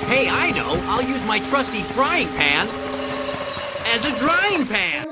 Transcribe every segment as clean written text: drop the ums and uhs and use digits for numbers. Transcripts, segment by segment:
Hey, I know. I'll use my trusty frying pan as a drying pan.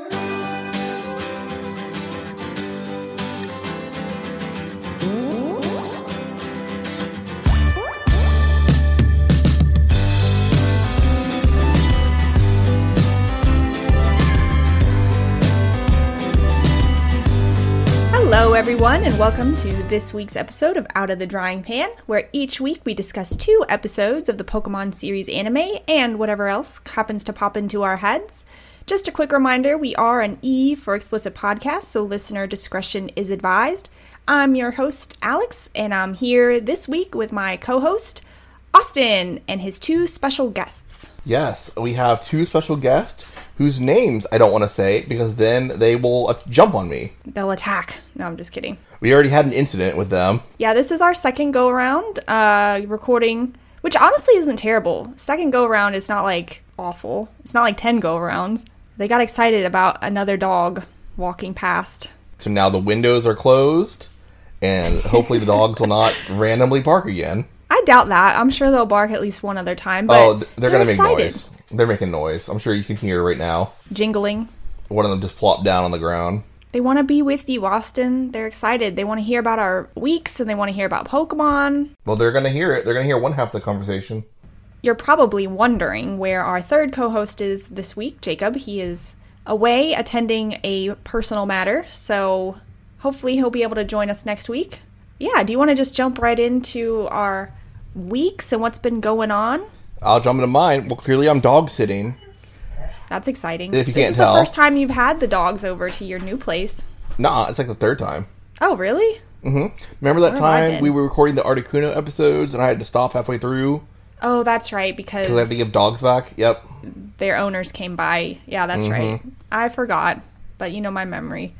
Hello everyone, and welcome to this week's episode of Out of the Drying Pan, where each week we discuss 2 episodes of the Pokemon series anime and whatever else happens to pop into our heads. Just a quick reminder, we are an E for explicit podcast, so listener discretion is advised. I'm your host, Alex, and I'm here this week with my co-host, Austin, and his 2 special guests. Yes, we have 2 special guests whose names I don't want to say because then they will jump on me. They'll attack. No, I'm just kidding. We already had an incident with them. Yeah, this is our second go-around recording, which honestly isn't terrible. Second go-around is not, like, awful. It's not like 10 go-arounds. They got excited about another dog walking past. So now the windows are closed, and hopefully the dogs will not randomly bark again. I doubt that. I'm sure they'll bark at least one other time, but they're going to make noise. They're making noise. I'm sure you can hear right now. Jingling. One of them just plopped down on the ground. They want to be with you, Austin. They're excited. They want to hear about our weeks, and they want to hear about Pokemon. Well, they're going to hear it. They're going to hear one half of the conversation. You're probably wondering where our third co-host is this week, Jacob. He is away attending a personal matter, so hopefully he'll be able to join us next week. Yeah, do you want to just jump right into our weeks and what's been going on? I'll jump into mine. Well, clearly I'm dog sitting. That's exciting. If you this can't is tell. The first time you've had the dogs over to your new place. Nah, it's like the 3rd time. Oh, really? Mm-hmm. Remember that time we were recording the Articuno episodes and I had to stop halfway through? Oh, that's right, because I have to give dogs back? Yep. Their owners came by. Yeah, that's right. I forgot, but you know my memory.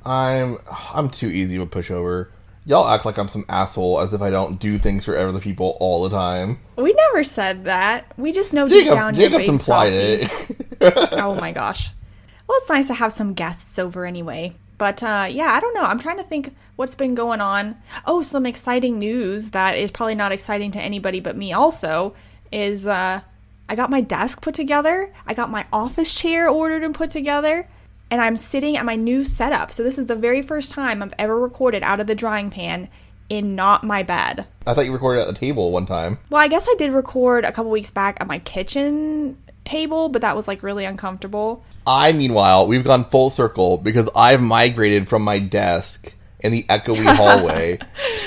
I'm too easy of a pushover. Y'all act like I'm some asshole as if I don't do things for other people all the time. We never said that. We just know deep down you're a big softie. Oh my gosh. Well, it's nice to have some guests over anyway. But yeah, I don't know. I'm trying to think what's been going on. Oh, some exciting news that is probably not exciting to anybody but me also is I got my desk put together. I got my office chair ordered and put together. And I'm sitting at my new setup. So this is the very first time I've ever recorded Out of the Drying Pan in not my bed. I thought you recorded at the table one time. Well, I guess I did record a couple weeks back at my kitchen table, but that was like really uncomfortable. Meanwhile, we've gone full circle because I've migrated from my desk in the echoey hallway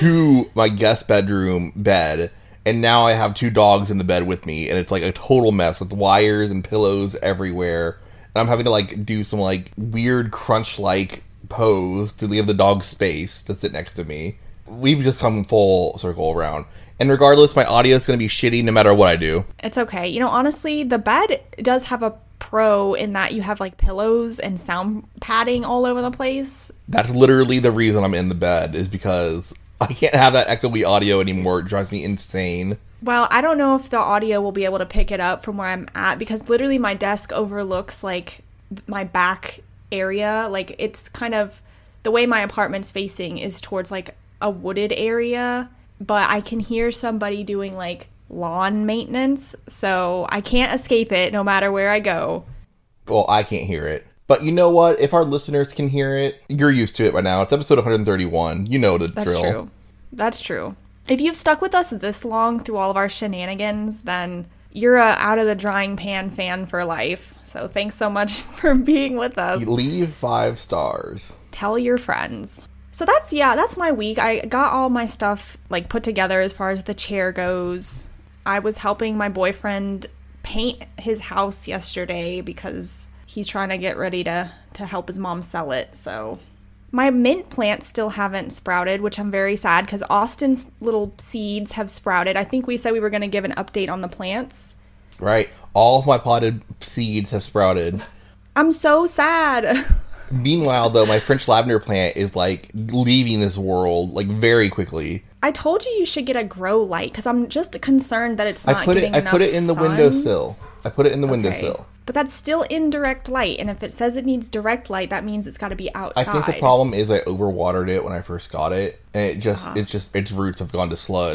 to my guest bedroom bed. And now I have 2 dogs in the bed with me. And it's like a total mess with wires and pillows everywhere. And I'm having to, like, do some, like, weird crunch-like pose to leave the dog space to sit next to me. We've just come full circle around. And regardless, my audio is going to be shitty no matter what I do. It's okay. You know, honestly, the bed does have a pro in that you have, like, pillows and sound padding all over the place. That's literally the reason I'm in the bed, is because I can't have that echoey audio anymore. It drives me insane. Well, I don't know if the audio will be able to pick it up from where I'm at because literally my desk overlooks like my back area. Like it's kind of the way my apartment's facing is towards like a wooded area, but I can hear somebody doing like lawn maintenance. So I can't escape it no matter where I go. Well, I can't hear it. But you know what? If our listeners can hear it, you're used to it by now. It's episode 131. You know the drill. That's true. That's true. If you've stuck with us this long through all of our shenanigans, then you're a Out of the Drying Pan fan for life. So thanks so much for being with us. Leave 5 stars. Tell your friends. So that's my week. I got all my stuff like put together as far as the chair goes. I was helping my boyfriend paint his house yesterday because he's trying to get ready to help his mom sell it. So my mint plants still haven't sprouted, which I'm very sad because Austin's little seeds have sprouted. I think we said we were going to give an update on the plants. Right. All of my potted seeds have sprouted. I'm so sad. Meanwhile, though, my French lavender plant is, like, leaving this world, like, very quickly. I told you should get a grow light because I'm just concerned that it's not getting enough I put it in the sun. windowsill. I put it in the windowsill. But that's still indirect light, and if it says it needs direct light, that means it's got to be outside. I think the problem is I overwatered it when I first got it, and its roots have gone to sludge.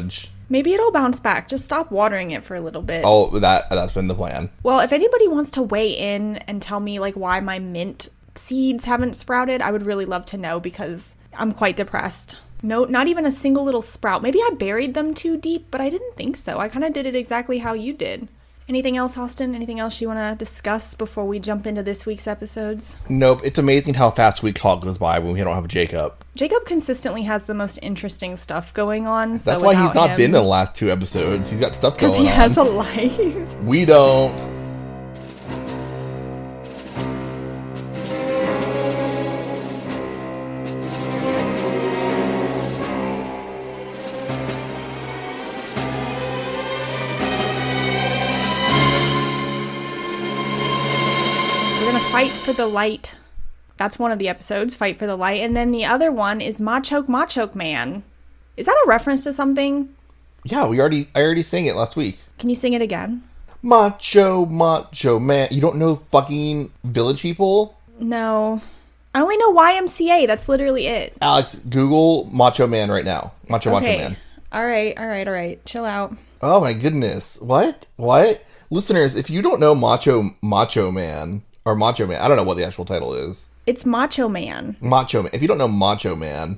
Maybe it'll bounce back. Just stop watering it for a little bit. Oh, that's been the plan. Well, if anybody wants to weigh in and tell me like why my mint seeds haven't sprouted, I would really love to know because I'm quite depressed. No, not even a single little sprout. Maybe I buried them too deep, but I didn't think so. I kind of did it exactly how you did. Anything else, Austin? Anything else you want to discuss before we jump into this week's episodes? Nope. It's amazing how fast week talk goes by when we don't have Jacob. Jacob consistently has the most interesting stuff going on. That's why he's not been in the last 2 episodes. He's got stuff going on. Because he has a life. We don't. Fight for the Light. That's one of the episodes, Fight for the Light. And then the other one is Machoke Man. Is that a reference to something? Yeah, I already sang it last week. Can you sing it again? Macho Man. You don't know fucking Village People? No. I only know YMCA. That's literally it. Alex, Google Macho Man right now. Macho Man. All right. Chill out. Oh my goodness. What? Listeners, if you don't know Macho Man, or Macho Man. I don't know what the actual title is. It's Macho Man. Macho Man. If you don't know Macho Man.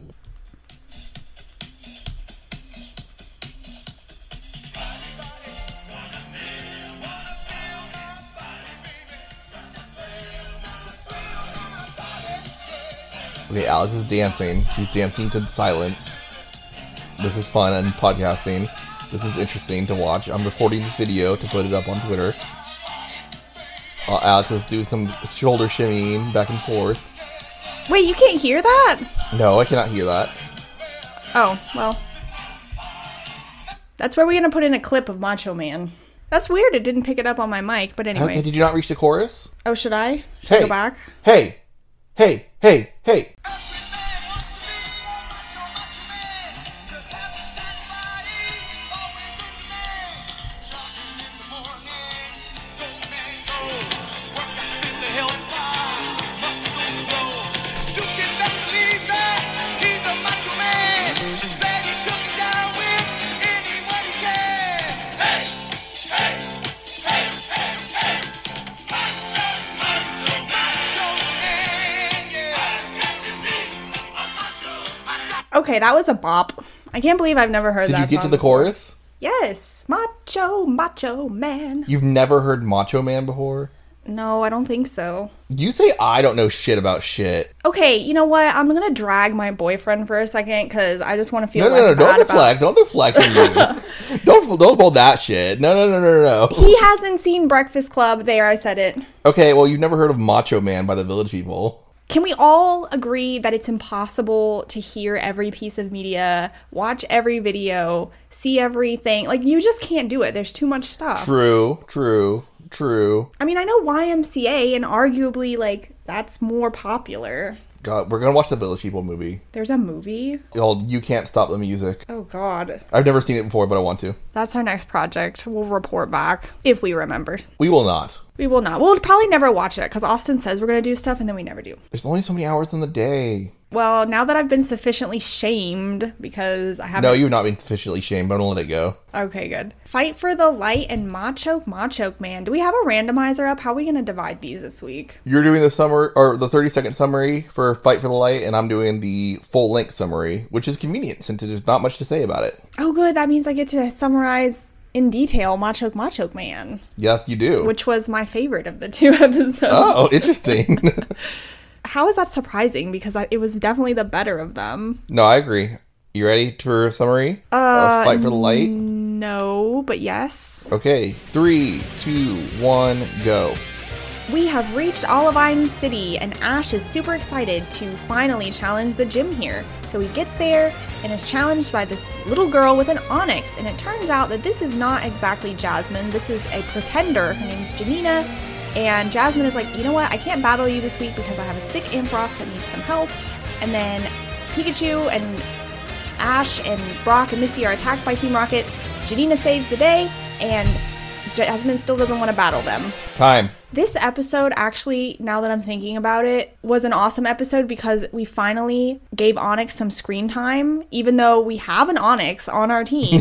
Okay, Alex is dancing. She's dancing to silence. This is fun and podcasting. This is interesting to watch. I'm recording this video to put it up on Twitter. Alex is doing some shoulder shimmying back and forth. Wait, you can't hear that? No, I cannot hear that. Oh, well. That's where we're going to put in a clip of Macho Man. That's weird. It didn't pick it up on my mic, but anyway. Did you not reach the chorus? Oh, should I? Should I go back? Hey. Okay, that was a bop. I can't believe I've never heard that song. Did you get to the chorus? Yes. Macho Man. You've never heard Macho Man before? No, I don't think so. You say I don't know shit about shit. Okay, you know what? I'm going to drag my boyfriend for a second because I just want to feel less bad about... Don't deflect from you. Don't pull that shit. No. He hasn't seen Breakfast Club. There, I said it. Okay, well, you've never heard of Macho Man by the Village People. Can we all agree that it's impossible to hear every piece of media, watch every video, see everything? Like, you just can't do it. There's too much stuff. True. I mean, I know YMCA, and arguably, like, that's more popular. God, we're gonna watch the Village People movie. There's a movie? Called You Can't Stop the Music. Oh, God. I've never seen it before, but I want to. That's our next project. We'll report back, if we remember. We will not. We will not. We'll probably never watch it, because Austin says we're going to do stuff, and then we never do. There's only so many hours in the day. Well, now that I've been sufficiently shamed, because I haven't... No, you've not been sufficiently shamed, but I'm going to let it go. Okay, good. Fight for the Light and Macho Man. Do we have a randomizer up? How are we going to divide these this week? You're doing the summary, or the 30-second summary for Fight for the Light, and I'm doing the full-length summary, which is convenient, since there's not much to say about it. Oh, good. That means I get to summarize... in detail, Macho Man. Yes, you do. Which was my favorite of the 2 episodes. Oh, interesting. How is that surprising? Because it was definitely the better of them. No, I agree. You ready for a summary of Fight for the Light? No, but yes. Okay, 3, 2, 1, go. We have reached Olivine City, and Ash is super excited to finally challenge the gym here. So he gets there and is challenged by this little girl with an onyx, and it turns out that this is not exactly Jasmine. This is a pretender. Her name's Janina, and Jasmine is like, you know what? I can't battle you this week because I have a sick Ampharos that needs some help. And then Pikachu and Ash and Brock and Misty are attacked by Team Rocket. Janina saves the day, and Jasmine still doesn't want to battle them. Time. This episode, actually, now that I'm thinking about it, was an awesome episode because we finally gave Onyx some screen time, even though we have an Onyx on our team.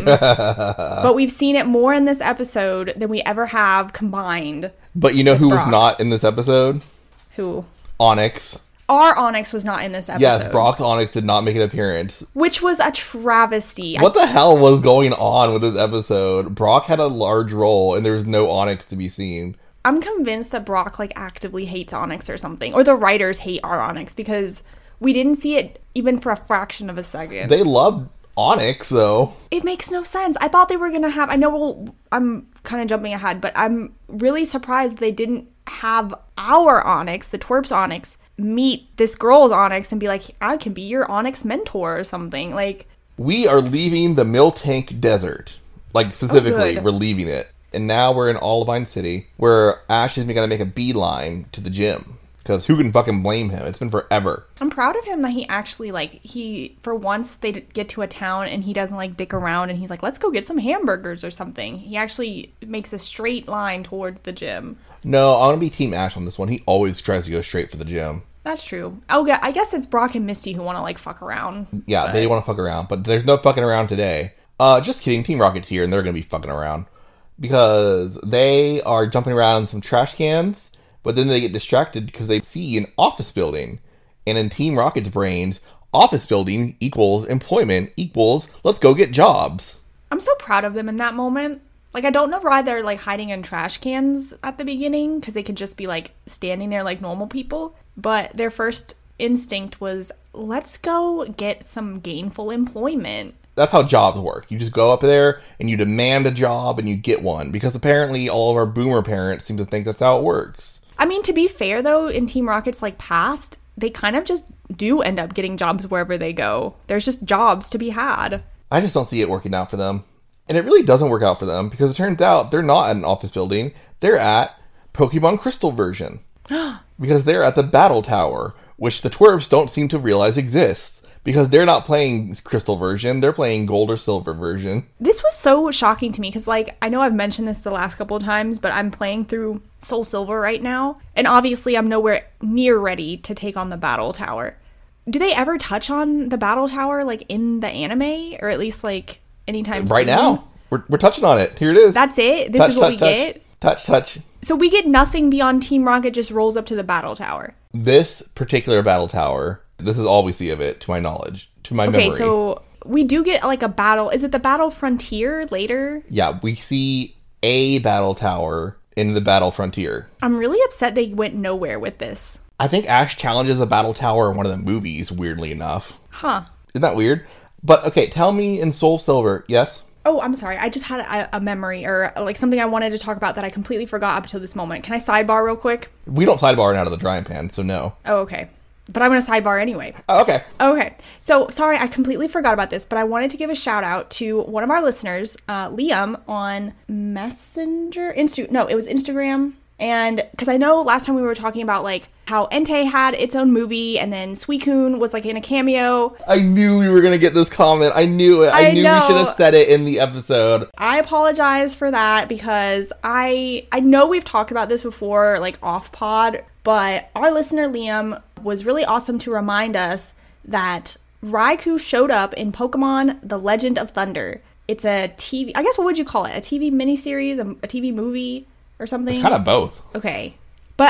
But we've seen it more in this episode than we ever have combined. But you know who was not in this episode? Who? Onyx. Our Onyx was not in this episode. Yes, Brock's Onyx did not make an appearance. Which was a travesty. What the hell was going on with this episode? Brock had a large role, and there was no Onyx to be seen. I'm convinced that Brock, like, actively hates Onyx or something. Or the writers hate our Onyx because we didn't see it even for a fraction of a second. They loved Onyx, though. It makes no sense. I thought they were going to have... I know I'm kind of jumping ahead, but I'm really surprised they didn't have our Onyx, the Twerp's Onyx, meet this girl's Onyx and be like, I can be your Onyx mentor or something. Like... We are leaving the Miltank Desert. Like, specifically, we're leaving it. And now we're in Olivine City, where Ash is going to make a beeline to the gym. Because who can fucking blame him? It's been forever. I'm proud of him that he actually, like, for once they get to a town and he doesn't, like, dick around and he's like, let's go get some hamburgers or something. He actually makes a straight line towards the gym. No, I want to be Team Ash on this one. He always tries to go straight for the gym. That's true. Oh, yeah, I guess it's Brock and Misty who want to, like, fuck around. Yeah, they want to fuck around, but there's no fucking around today. Just kidding. Team Rocket's here and they're going to be fucking around. Because they are jumping around in some trash cans, but then they get distracted because they see an office building. And in Team Rocket's brains, office building equals employment equals let's go get jobs. I'm so proud of them in that moment. Like, I don't know why they're, like, hiding in trash cans at the beginning, because they could just be, like, standing there like normal people. But their first instinct was, let's go get some gainful employment. That's how jobs work. You just go up there and you demand a job and you get one. Because apparently all of our boomer parents seem to think that's how it works. I mean, to be fair, though, in Team Rocket's, like, past, they kind of just do end up getting jobs wherever they go. There's just jobs to be had. I just don't see it working out for them. And it really doesn't work out for them because it turns out they're not at an office building. They're at Pokemon Crystal version. Because they're at the Battle Tower, which the Twerps don't seem to realize exists. Because they're not playing Crystal version, they're playing Gold or Silver version. This was so shocking to me, because, like, I know I've mentioned this the last couple of times, but I'm playing through Soul Silver right now, and obviously I'm nowhere near ready to take on the Battle Tower. Do they ever touch on the Battle Tower, like, in the anime? Or at least, like, anytime soon? Right now. We're touching on it. Here it is. That's it? This is what we get? Touch. So we get nothing beyond Team Rocket just rolls up to the Battle Tower. This particular Battle Tower... This is all we see of it, to my knowledge, to my memory. Okay, so we do get, like, a battle. Is it the Battle Frontier later? Yeah, we see a battle tower in the Battle Frontier. I'm really upset they went nowhere with this. I think Ash challenges a battle tower in one of the movies, weirdly enough. Huh. Isn't that weird? But, okay, tell me in Soul Silver, yes? Oh, I'm sorry. I just had a memory or, like, something I wanted to talk about that I completely forgot up until this moment. Can I sidebar real quick? We don't sidebar out of the drying pan, so no. Oh, okay. But I'm going to sidebar anyway. Oh, okay. Okay. So, sorry, I completely forgot about this, but I wanted to give a shout out to one of our listeners, Liam, on Messenger? It was Instagram. And because I know last time we were talking about, like, how Entei had its own movie and then Suicune was, like, in a cameo. I knew we were going to get this comment. I knew it. I knew we should have said it in the episode. I apologize for that because I know we've talked about this before, like, off pod, but our listener Liam was really awesome to remind us that Raikou showed up in Pokemon The Legend of Thunder. It's a TV, I guess, what would you call it? A TV miniseries, a TV movie or something? It's kind of both. Okay. But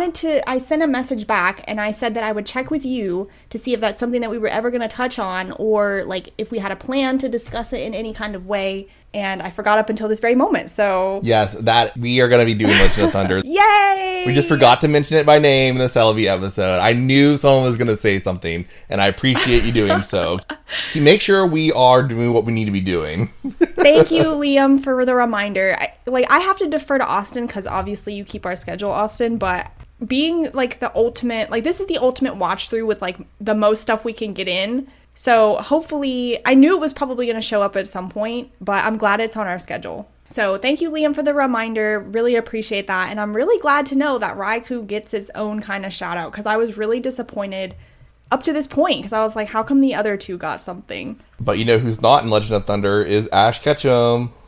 I sent a message back and I said that I would check with you to see if that's something that we were ever going to touch on or, like, if we had a plan to discuss it in any kind of way. And I forgot up until this very moment, so... Yes, that we are going to be doing Legend of Thunder. Yay! We just forgot to mention it by name in the Celebi episode. I knew someone was going to say something, and I appreciate you doing so. Make sure we are doing what we need to be doing. Thank you, Liam, for the reminder. I have to defer to Austin, because obviously you keep our schedule, Austin, but being, like, the ultimate... Like, this is the ultimate watch-through with, like, the most stuff we can get in. So hopefully, I knew it was probably going to show up at some point, but I'm glad it's on our schedule. So thank you, Liam, for the reminder. Really appreciate that. And I'm really glad to know that Raikou gets its own kind of shout out because I was really disappointed up to this point because I was like, how come the other two got something? But you know who's not in Legend of Thunder is Ash Ketchum.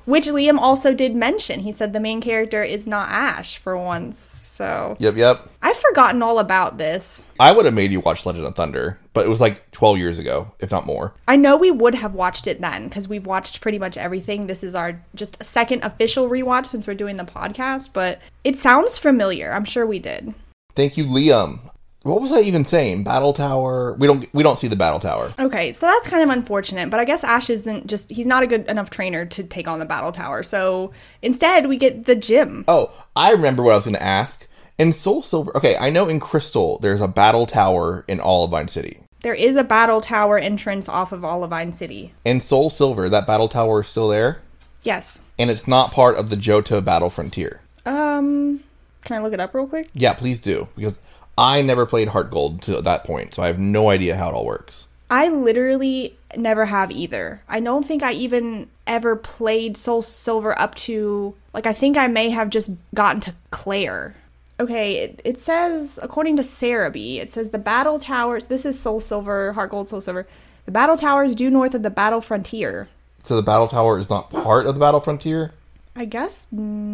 Which Liam also did mention. He said the main character is not Ash for once. So Yep. I've forgotten all about this. I would have made you watch Legend of Thunder, but it was like 12 years ago, if not more. I know we would have watched it then because we've watched pretty much everything. This is our just second official rewatch since we're doing the podcast, but it sounds familiar. I'm sure we did. Thank you, Liam. What was I even saying? Battle Tower? We don't see the Battle Tower. Okay, so that's kind of unfortunate, but I guess Ash he's not a good enough trainer to take on the Battle Tower. So instead, we get the gym. Oh, I remember what I was going to ask. In Soul Silver, okay, I know in Crystal, there's a Battle Tower in Olivine City. There is a Battle Tower entrance off of Olivine City. In Soul Silver, that Battle Tower is still there? Yes. And it's not part of the Johto Battle Frontier. Can I look it up real quick? Yeah, please do, because I never played Heart Gold to that point, so I have no idea how it all works. I literally never have either. I don't think I even ever played Soul Silver up to, I think I may have just gotten to Claire. Okay, it says, according to Cerebi, it says the Battle Towers, this is Soul Silver, Heart Gold, Soul Silver. The Battle Tower is due north of the Battle Frontier. So the Battle Tower is not part of the Battle Frontier? I guess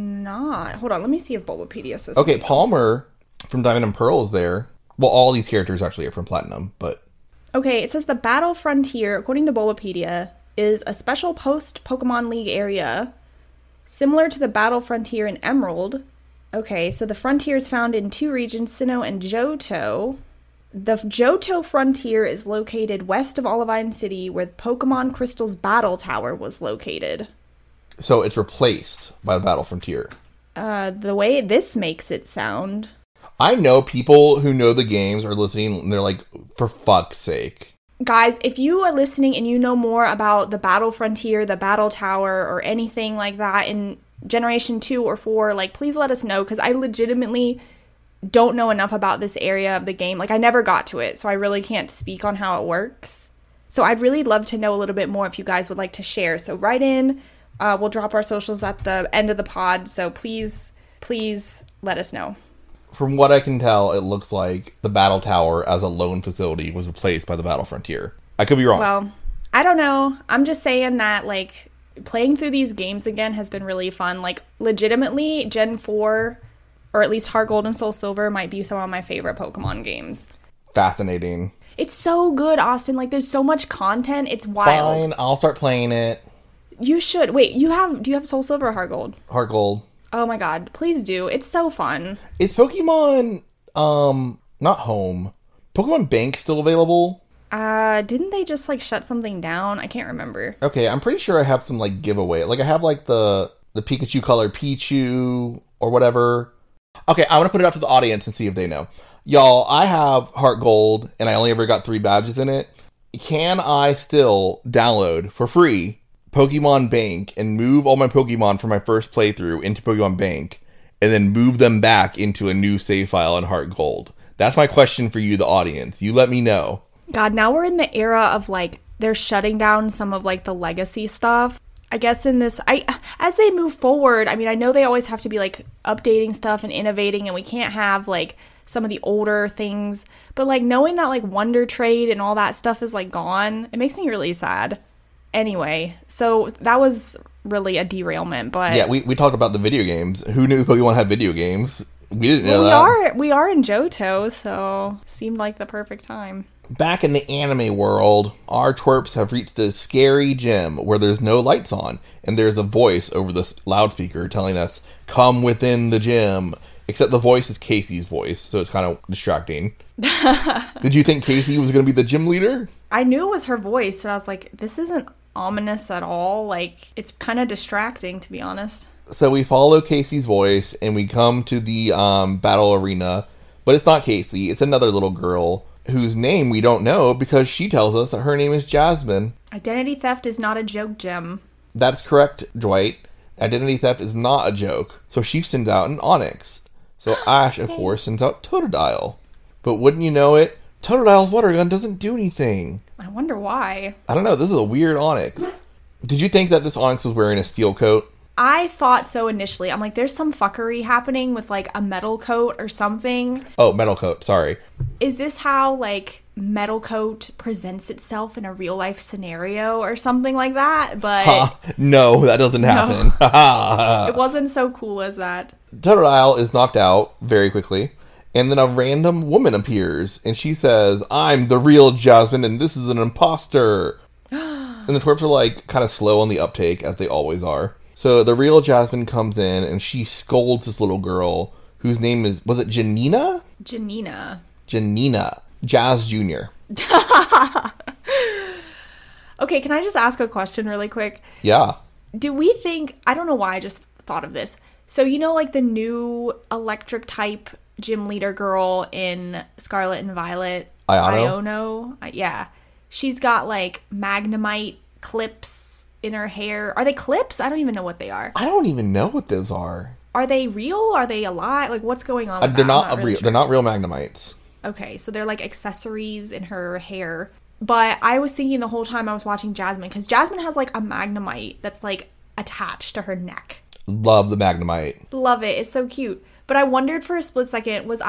not. Hold on, let me see if Bulbapedia says okay, Palmer from Diamond and Pearl is there. Well, all these characters actually are from Platinum, but... Okay, it says the Battle Frontier, according to Bulbapedia, is a special post-Pokemon League area similar to the Battle Frontier in Emerald. Okay, so the frontier is found in two regions, Sinnoh and Johto. The Johto Frontier is located west of Olivine City, where Pokemon Crystal's Battle Tower was located. So it's replaced by the Battle Frontier. The way this makes it sound... I know people who know the games are listening, and they're like, for fuck's sake. Guys, if you are listening and you know more about the Battle Frontier, the Battle Tower, or anything like that in Generation 2 or 4, please let us know, because I legitimately don't know enough about this area of the game. I never got to it, so I really can't speak on how it works. So I'd really love to know a little bit more if you guys would like to share. So write in. We'll drop our socials at the end of the pod, so please let us know. From what I can tell, it looks like the Battle Tower as a lone facility was replaced by the Battle Frontier. I could be wrong. Well, I don't know. I'm just saying that, playing through these games again has been really fun. Legitimately, Gen 4, or at least Heart Gold and Soul Silver, might be some of my favorite Pokemon games. Fascinating. It's so good, Austin. There's so much content. It's wild. Fine, I'll start playing it. You should. Wait, do you have Soul Silver or Heart Gold? Heart Gold. Oh my god, please do. It's so fun. Is Pokemon, not Home, Pokemon Bank still available? Didn't they just, shut something down? I can't remember. Okay, I'm pretty sure I have some, giveaway. I have, the Pikachu color Pichu or whatever. Okay, I'm gonna put it out to the audience and see if they know. Y'all, I have Heart Gold, and I only ever got 3 badges in it. Can I still download, for free, Pokemon Bank and move all my Pokemon from my first playthrough into Pokemon Bank and then move them back into a new save file in Heart Gold? That's my question for you, the audience. You let me know. God, now we're in the era of they're shutting down some of the legacy stuff. I guess in this, as they move forward, I know they always have to be updating stuff and innovating, and we can't have some of the older things. But knowing that Wonder Trade and all that stuff is gone, it makes me really sad. Anyway, so that was really a derailment, but... Yeah, we talked about the video games. Who knew Pokemon had video games? We didn't know that. We are in Johto, so seemed like the perfect time. Back in the anime world, our twerps have reached a scary gym where there's no lights on, and there's a voice over the loudspeaker telling us, come within the gym. Except the voice is Casey's voice, so it's kind of distracting. Did you think Casey was going to be the gym leader? I knew it was her voice, but I was like, this isn't ominous at all. It's kind of distracting, to be honest. So we follow Casey's voice, and we come to the battle arena. But it's not Casey, it's another little girl whose name we don't know because she tells us that her name is Jasmine. Identity theft is not a joke, Jim. That's correct, Dwight. Identity theft is not a joke. So she sends out an Onix. So Ash, of course, sends out Totodile. But wouldn't you know it, Totodile's water gun doesn't do anything. I wonder why. I don't know, this is a weird Onix. Did you think that this Onix was wearing a steel coat? I thought so initially. I'm like, there's some fuckery happening with like a metal coat or something. Oh, metal coat. Sorry. Is this how like metal coat presents itself in a real life scenario or something like that? But no, that doesn't happen. It wasn't so cool as that. Totodile is knocked out very quickly. And then a random woman appears, and she says, "I'm the real Jasmine, and this is an imposter." And the twerps are like kind of slow on the uptake, as they always are. So the real Jasmine comes in, and she scolds this little girl, whose name was it Janina? Janina. Jazz Jr. Okay, can I just ask a question really quick? Yeah. Do we think, I don't know why I just thought of this. So, you know, like the new electric type gym leader girl in Scarlet and Violet? Iono? Yeah. She's got like Magnemite clips in her hair. Are they clips? I don't even know what they are. I don't even know what those are. Are they real? Are they alive? Like, what's going on with they're not real. Sure. They're not real Magnemites. Okay, so they're like accessories in her hair. But I was thinking the whole time I was watching Jasmine, because Jasmine has like a Magnemite that's like attached to her neck. Love the Magnemite. Love it. It's so cute. But I wondered for a split second, was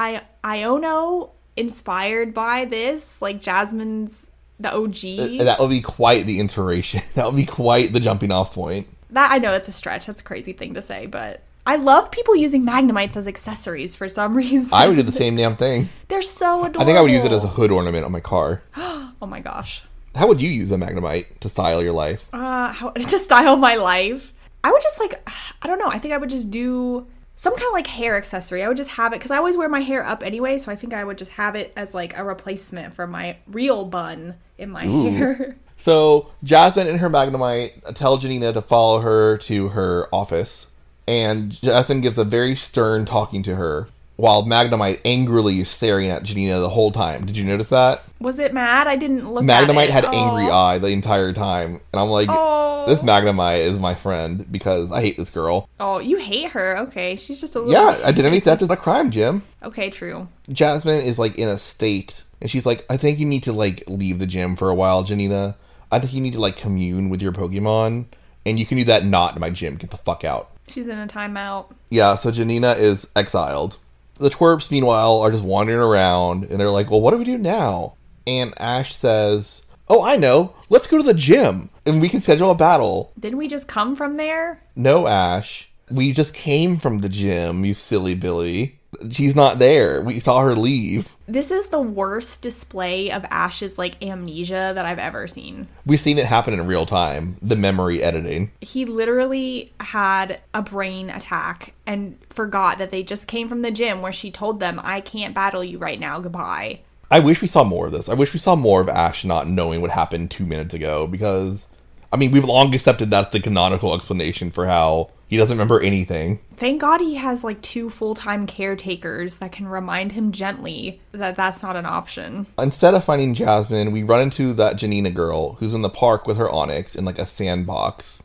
Iono inspired by this? Like Jasmine's the OG? That would be quite the inspiration. That would be quite the jumping off point. That, I know it's a stretch. That's a crazy thing to say, but I love people using Magnemites as accessories for some reason. I would do the same damn thing. They're so adorable. I think I would use it as a hood ornament on my car. Oh my gosh. How would you use a Magnemite to style your life? How to style my life? I would just like, I don't know. I think I would just do some kind of like hair accessory. I would just have it, because I always wear my hair up anyway, so I think I would just have it as like a replacement for my real bun in my hair. So Jasmine and her Magnemite tell Janina to follow her to her office, and Jasmine gives a very stern talking to her, while Magnemite angrily is staring at Janina the whole time. Did you notice that? Was it mad? I didn't look Magnemite at it. had angry eye the entire time. And I'm like, this Magnemite is my friend because I hate this girl. Oh, you hate her? Okay, she's just a little... Yeah, identity theft is a crime, Jim. Okay, true. Jasmine is like in a state, and she's like, I think you need to like leave the gym for a while, Janina. I think you need to like commune with your Pokemon, and you can do that not in my gym. Get the fuck out. She's in a timeout. Yeah, so Janina is exiled. The twerps, meanwhile, are just wandering around, and they're like, well, what do we do now? And Ash says, oh, I know. Let's go to the gym, and we can schedule a battle. Didn't we just come from there? No, Ash. We just came from the gym, you silly Billy. She's not there. We saw her leave. This is the worst display of Ash's, like, amnesia that I've ever seen. We've seen it happen in real time. The memory editing. He literally had a brain attack and forgot that they just came from the gym where she told them, I can't battle you right now. Goodbye. I wish we saw more of this. I wish we saw more of Ash not knowing what happened 2 minutes ago, because, I mean, we've long accepted that's the canonical explanation for how he doesn't remember anything. Thank God he has like 2 full-time caretakers that can remind him gently that that's not an option. Instead of finding Jasmine, we run into that Janina girl who's in the park with her Onix in like a sandbox.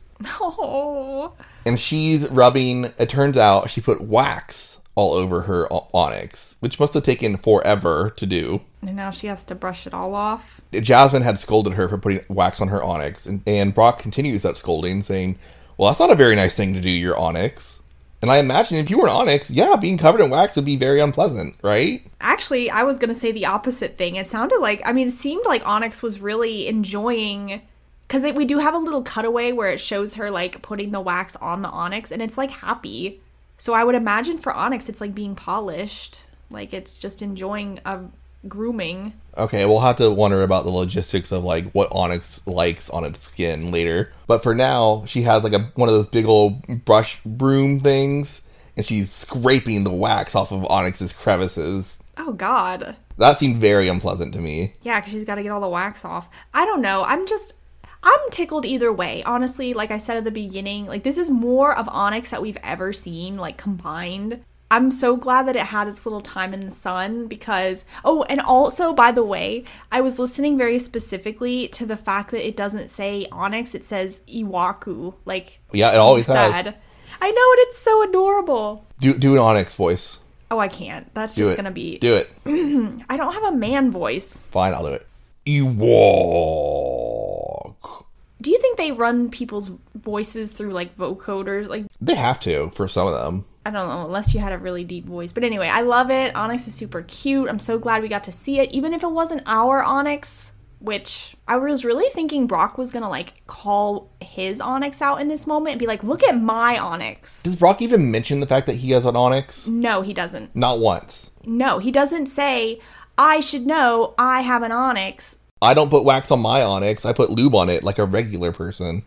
Oh. And she's rubbing, it turns out she put wax all over her Onix, which must have taken forever to do. And now she has to brush it all off. Jasmine had scolded her for putting wax on her Onix, and Brock continues that scolding, saying, well, that's not a very nice thing to do, your Onix. And I imagine if you were an Onix, yeah, being covered in wax would be very unpleasant, right? Actually, I was going to say the opposite thing. It sounded like, I mean, it seemed like Onix was really enjoying, because we do have a little cutaway where it shows her, like, putting the wax on the Onix, and it's, like, happy. So I would imagine for Onix, it's, like, being polished. Like, it's just enjoying a grooming. Okay, we'll have to wonder about the logistics of like what Onix likes on its skin later. But for now, she has like one of those big old brush broom things, and she's scraping the wax off of Onix's crevices. Oh God. That seemed very unpleasant to me. Yeah, because she's got to get all the wax off. I don't know. I'm tickled either way. Honestly, like I said at the beginning, like this is more of Onix that we've ever seen, like combined. I'm so glad that it had its little time in the sun because... Oh, and also, by the way, I was listening very specifically to the fact that it doesn't say Onix, it says Iwaku. Like, yeah, it always has. I know, and it's so adorable. Do an Onix voice. Oh, I can't. That's just going to be... Do it. I don't have a man voice. Fine, I'll do it. Ewok. Do you think they run people's voices through, like, vocoders? Like, they have to, for some of them. I don't know, unless you had a really deep voice. But anyway, I love it. Onix is super cute. I'm so glad we got to see it. Even if it wasn't our Onix, which I was really thinking Brock was going to, like, call his Onix out in this moment and be like, look at my Onix. Does Brock even mention the fact that he has an Onix? No, he doesn't. Not once. No, he doesn't say, I should know I have an Onix. I don't put wax on my Onix. I put lube on it like a regular person.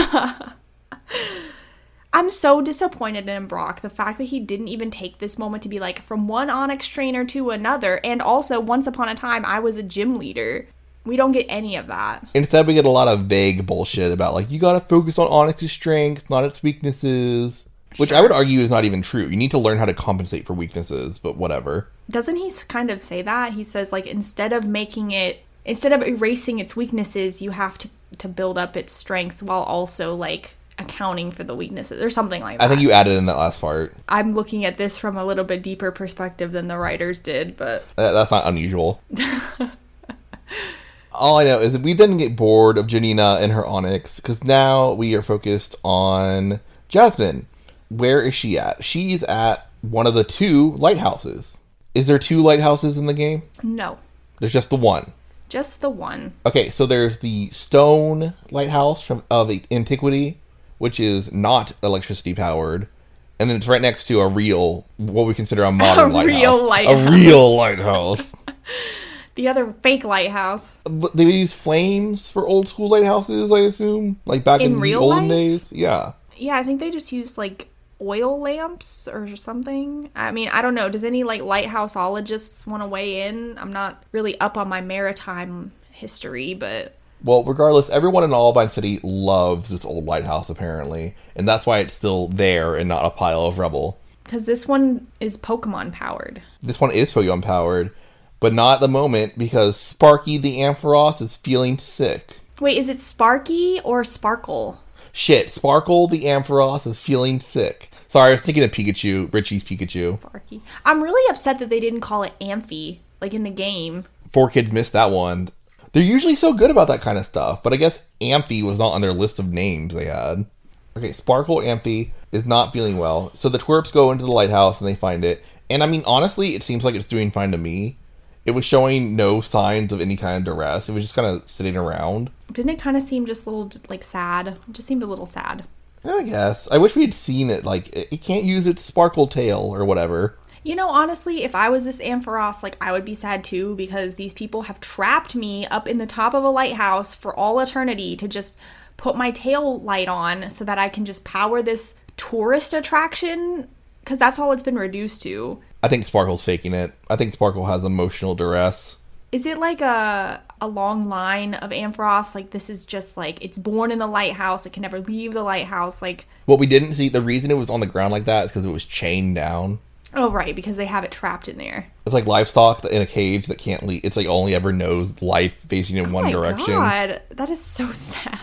I'm so disappointed in Brock. The fact that he didn't even take this moment to be like, from one Onix trainer to another, and also, once upon a time, I was a gym leader. We don't get any of that. Instead, we get a lot of vague bullshit about, like, you gotta focus on Onix's strengths, not its weaknesses. Which I would argue is not even true. You need to learn how to compensate for weaknesses, but whatever. Doesn't he kind of say that? He says, like, instead of erasing its weaknesses, you have to build up its strength while also, like, accounting for the weaknesses or something like that. I think you added in that last part. I'm looking at this from a little bit deeper perspective than the writers did, but... That's not unusual. All I know is that we then get bored of Janina and her Onix, because now we are focused on Jasmine. Where is she at? She's at one of the 2 lighthouses. Is there 2 lighthouses in the game? No. There's just the one. Just the one. Okay, so there's the stone lighthouse of antiquity, which is not electricity powered. And then it's right next to a real, what we consider a modern lighthouse. A real lighthouse. The other fake lighthouse. But they use flames for old school lighthouses, I assume? Like back in the olden days? Yeah. Yeah, I think they just used, like, oil lamps or something. I mean, I don't know. Does any, like, lighthouseologists want to weigh in? I'm not really up on my maritime history, but... Well, regardless, everyone in Albine City loves this old lighthouse, apparently. And that's why it's still there and not a pile of rubble. Because this one is Pokemon powered. This one is Pokemon powered, but not at the moment because Sparky the Ampharos is feeling sick. Wait, is it Sparky or Sparkle? Shit, Sparkle the Ampharos is feeling sick. Sorry, I was thinking of Pikachu, Richie's Pikachu. Sparky. I'm really upset that they didn't call it Amphi, like in the game. 4Kids missed that one. They're usually so good about that kind of stuff, but I guess Amphi was not on their list of names they had. Okay, Sparkle Amphi is not feeling well, so the twerps go into the lighthouse and they find it. And I mean, honestly, it seems like it's doing fine to me. It was showing no signs of any kind of duress. It was just kind of sitting around. Didn't it kind of seem just a little, like, sad? It just seemed a little sad. I guess. I wish we had seen it. Like, it can't use its sparkle tail or whatever. You know, honestly, if I was this Ampharos, like, I would be sad too, because these people have trapped me up in the top of a lighthouse for all eternity to just put my tail light on so that I can just power this tourist attraction, because that's all it's been reduced to. I think Sparkle's faking it. I think Sparkle has emotional duress. Is it like a long line of Ampharos? Like, this is just like, it's born in the lighthouse, it can never leave the lighthouse, like... What we didn't see, the reason it was on the ground like that is because it was chained down. Oh, right, because they have it trapped in there. It's like livestock in a cage that can't leave. It's like only ever knows life facing in one direction. Oh my god, that is so sad.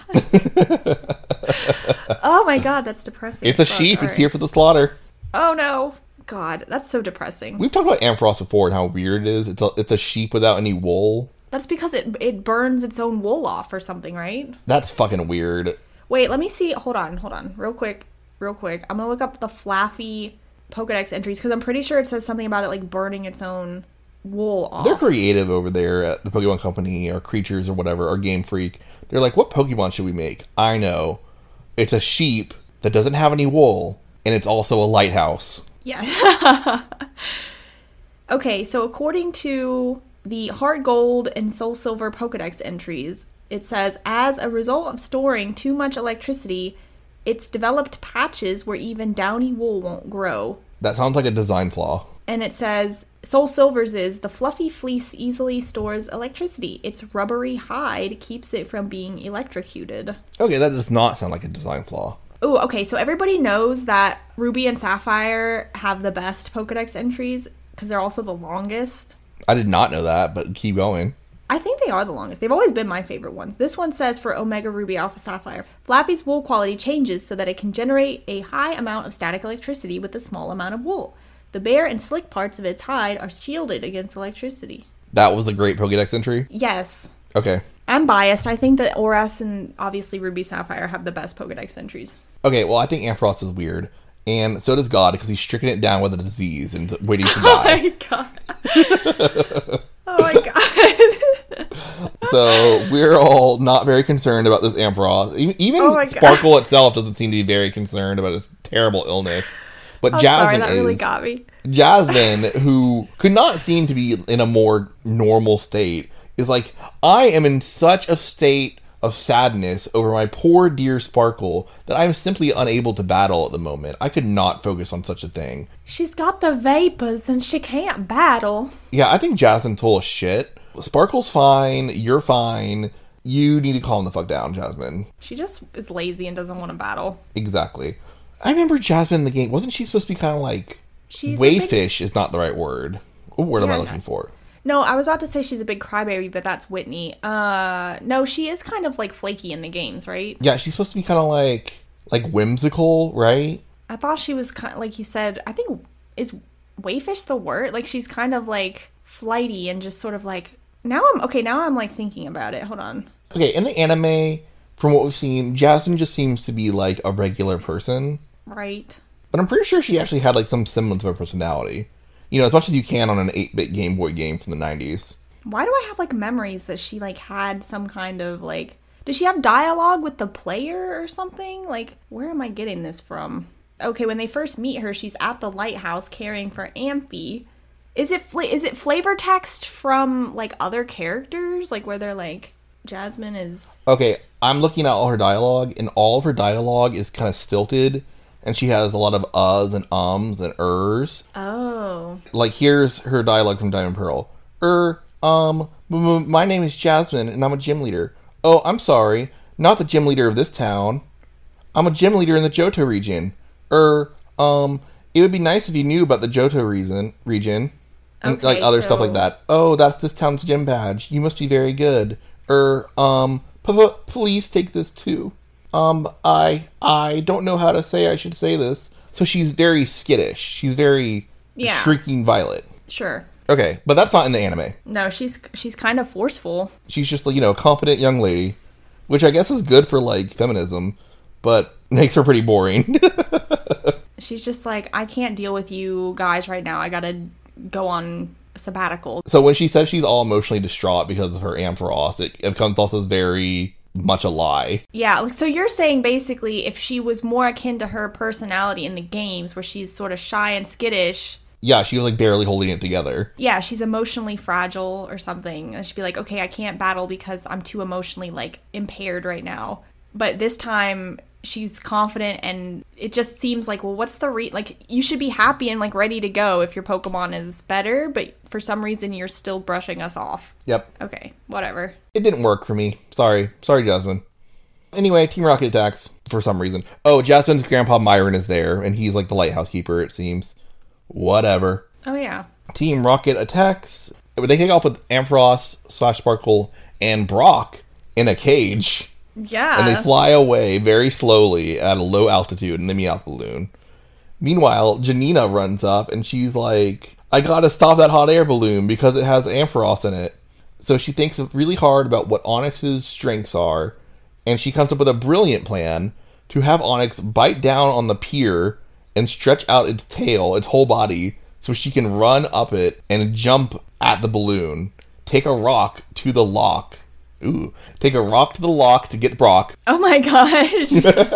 Oh my god, that's depressing. It's a sheep, it's here for the slaughter. Oh no. God, that's so depressing. We've talked about Ampharos before and how weird it is. It's a sheep without any wool. That's because it burns its own wool off or something, right? That's fucking weird. Wait, let me see. Hold on. Real quick. I'm gonna look up the Flaffy Pokedex entries, because I'm pretty sure it says something about it, like, burning its own wool off. They're creative over there at the Pokemon Company, or Creatures, or whatever, or Game Freak. They're like, what Pokemon should we make? I know. It's a sheep that doesn't have any wool, and it's also a lighthouse. Yeah. Okay, so according to the Heart Gold and Soul Silver Pokedex entries, it says, as a result of storing too much electricity, it's developed patches where even downy wool won't grow. That sounds like a design flaw. And it says, Soul Silver's is, the fluffy fleece easily stores electricity. Its rubbery hide keeps it from being electrocuted. Okay, that does not sound like a design flaw. Oh, okay, so everybody knows that Ruby and Sapphire have the best Pokedex entries, because they're also the longest. I did not know that, but keep going. I think they are the longest. They've always been my favorite ones. This one says, for Omega Ruby Alpha Sapphire, Flaffy's wool quality changes so that it can generate a high amount of static electricity with a small amount of wool. The bare and slick parts of its hide are shielded against electricity. That was the great Pokedex entry? Yes. Okay. I'm biased. I think that ORAS and obviously Ruby Sapphire have the best Pokedex entries. Okay, well, I think Ampharos is weird. And so does God, because he's stricken it down with a disease and waiting to die. Oh my god. So we're all not very concerned about this Ampharos. Even Sparkle itself doesn't seem to be very concerned about his terrible illness. But Jasmine that really got me. Jasmine, who could not seem to be in a more normal state, is like, I am in such a state of sadness over my poor dear Sparkle that I'm simply unable to battle at the moment. I could not focus on such a thing. She's got the vapors and she can't battle. Yeah, I think Jasmine's full of shit. Sparkle's fine. You're fine. You need to calm the fuck down, Jasmine. She just is lazy and doesn't want to battle. Exactly. I remember Jasmine in the game. Wasn't she supposed to be kind of like... Wayfish is not the right word. What word am I looking for? No, I was about to say she's a big crybaby, but that's Whitney. No, she is kind of like flaky in the games, right? Yeah, she's supposed to be kind of like whimsical, right? I thought she was kind of, like you said, I think, is Wayfish the word? Like she's kind of like flighty and just sort of like, now I'm like thinking about it. Hold on. Okay, in the anime, from what we've seen, Jasmine just seems to be like a regular person. Right. But I'm pretty sure she actually had like some semblance of a personality. You know, as much as you can on an 8-bit Game Boy game from the 90s. Why do I have, like, memories that she, like, had some kind of, like... Does she have dialogue with the player or something? Like, where am I getting this from? Okay, when they first meet her, she's at the lighthouse caring for Amphi. Is it flavor text from, like, other characters? Like, where they're, like, Jasmine is... Okay, I'm looking at all her dialogue, and all of her dialogue is kind of stilted. And she has a lot of uhs and ums and ers. Oh. Like, here's her dialogue from Diamond Pearl. My name is Jasmine, and I'm a gym leader. Oh, I'm sorry. Not the gym leader of this town. I'm a gym leader in the Johto region. It would be nice if you knew about the Johto region. And, okay, like, other stuff like that. Oh, that's this town's gym badge. You must be very good. Please take this too. I don't know how to say I should say this. So she's very skittish. She's very shrieking violet. Sure. Okay, but that's not in the anime. No, she's kind of forceful. She's just, like, you know, a confident young lady, which I guess is good for, like, feminism, but makes her pretty boring. She's just like, I can't deal with you guys right now. I gotta go on sabbatical. So when she says she's all emotionally distraught because of her Ampharos, it comes off as very... much a lie. Yeah, so you're saying basically if she was more akin to her personality in the games where she's sort of shy and skittish. Yeah, she was like barely holding it together. Yeah, she's emotionally fragile or something. And she'd be like, okay, I can't battle because I'm too emotionally like impaired right now. But this time she's confident and it just seems like, well, what's the like you should be happy and like ready to go if your Pokemon is better, but for some reason you're still brushing us off. Yep. Okay, whatever. It didn't work for me. Sorry, Jasmine. Anyway, Team Rocket attacks for some reason. Oh, Jasmine's grandpa Myron is there and he's like the lighthouse keeper, it seems. Whatever. Oh yeah. Team Rocket attacks. They kick off with Ampharos, Sparkle, and Brock in a cage. Yeah. And they fly away very slowly at a low altitude in the Meowth balloon. Meanwhile, Janina runs up and she's like, I gotta stop that hot air balloon because it has Ampharos in it. So she thinks really hard about what Onix's strengths are, and she comes up with a brilliant plan to have Onix bite down on the pier and stretch out its tail, its whole body, so she can run up it and jump at the balloon, take a rock to the lock. Take a rock to the lock to get Brock. Oh my gosh.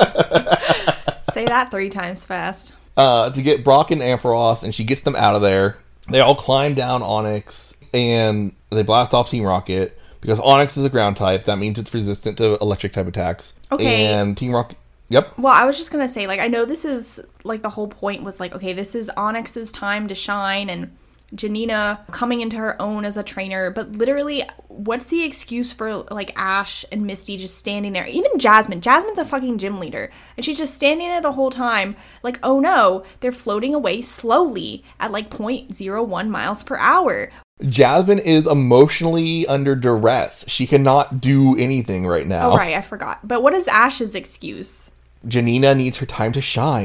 Say that 3 times fast. To get Brock and Ampharos, and she gets them out of there. They all climb down Onix, and they blast off Team Rocket. Because Onix is a ground type, that means it's resistant to electric type attacks. Okay. And Team Rocket... Yep. Well, I was just going to say, like, I know this is, like, the whole point was, like, okay, this is Onix's time to shine, and Janina coming into her own as a trainer, but literally, what's the excuse for, like, Ash and Misty just standing there? Even Jasmine's a fucking gym leader, and she's just standing there the whole time, like, oh no, they're floating away slowly at, like, 0.01 miles per hour. Jasmine is emotionally under duress. She cannot do anything right now. Oh, right, I forgot. But what is Ash's excuse? Janina needs her time to shine.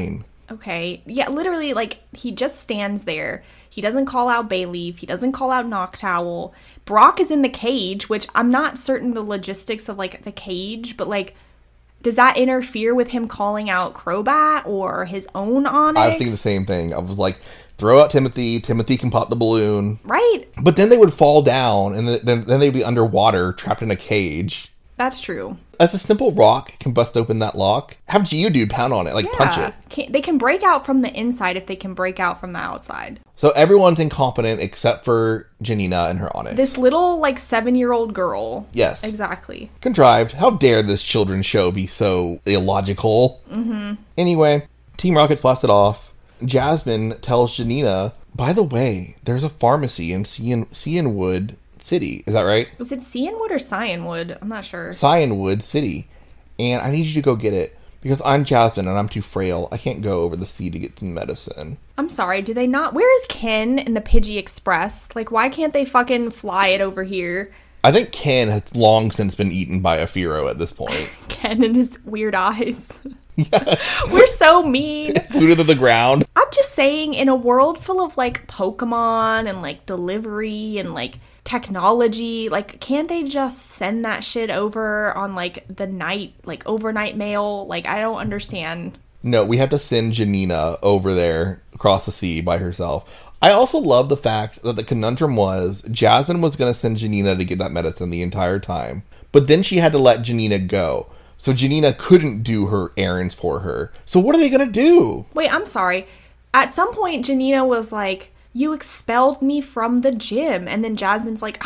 Okay. Yeah, literally, like, he just stands there. He doesn't call out Bayleaf. He doesn't call out Noctowl. Brock is in the cage, which I'm not certain the logistics of, like, the cage, but, like, does that interfere with him calling out Crobat or his own Onix? I was thinking the same thing. I was like, throw out Timothy. Timothy can pop the balloon. Right. But then they would fall down, and then they'd be underwater, trapped in a cage. That's true. If a simple rock can bust open that lock, have Geodude pound on it, like punch it. They can break out from the inside if they can break out from the outside. So everyone's incompetent except for Janina and her Onix. This little, like, 7-year-old girl. Yes. Exactly. Contrived. How dare this children's show be so illogical? Mm-hmm. Anyway, Team Rocket's blasted off. Jasmine tells Janina, by the way, there's a pharmacy in Cianwood City. Is that right? Was it Cianwood or Cianwood? I'm not sure. Cianwood City. And I need you to go get it. Because I'm Jasmine and I'm too frail. I can't go over the sea to get some medicine. I'm sorry, do they not? Where is Ken in the Pidgey Express? Like, why can't they fucking fly it over here? I think Ken has long since been eaten by a Fearow at this point. Ken and his weird eyes. Yeah. We're so mean. Booted to the ground. I'm just saying, in a world full of, like, Pokemon and, like, delivery and, like, technology, like, can't they just send that shit over on, like, the night, like, overnight mail? Like, I don't understand. No, we have to send Janina over there across the sea by herself. I also love the fact that the conundrum was Jasmine was going to send Janina to get that medicine the entire time, but then she had to let Janina go. So Janina couldn't do her errands for her. So what are they going to do? Wait, I'm sorry. At some point, Janina was like, you expelled me from the gym. And then Jasmine's like,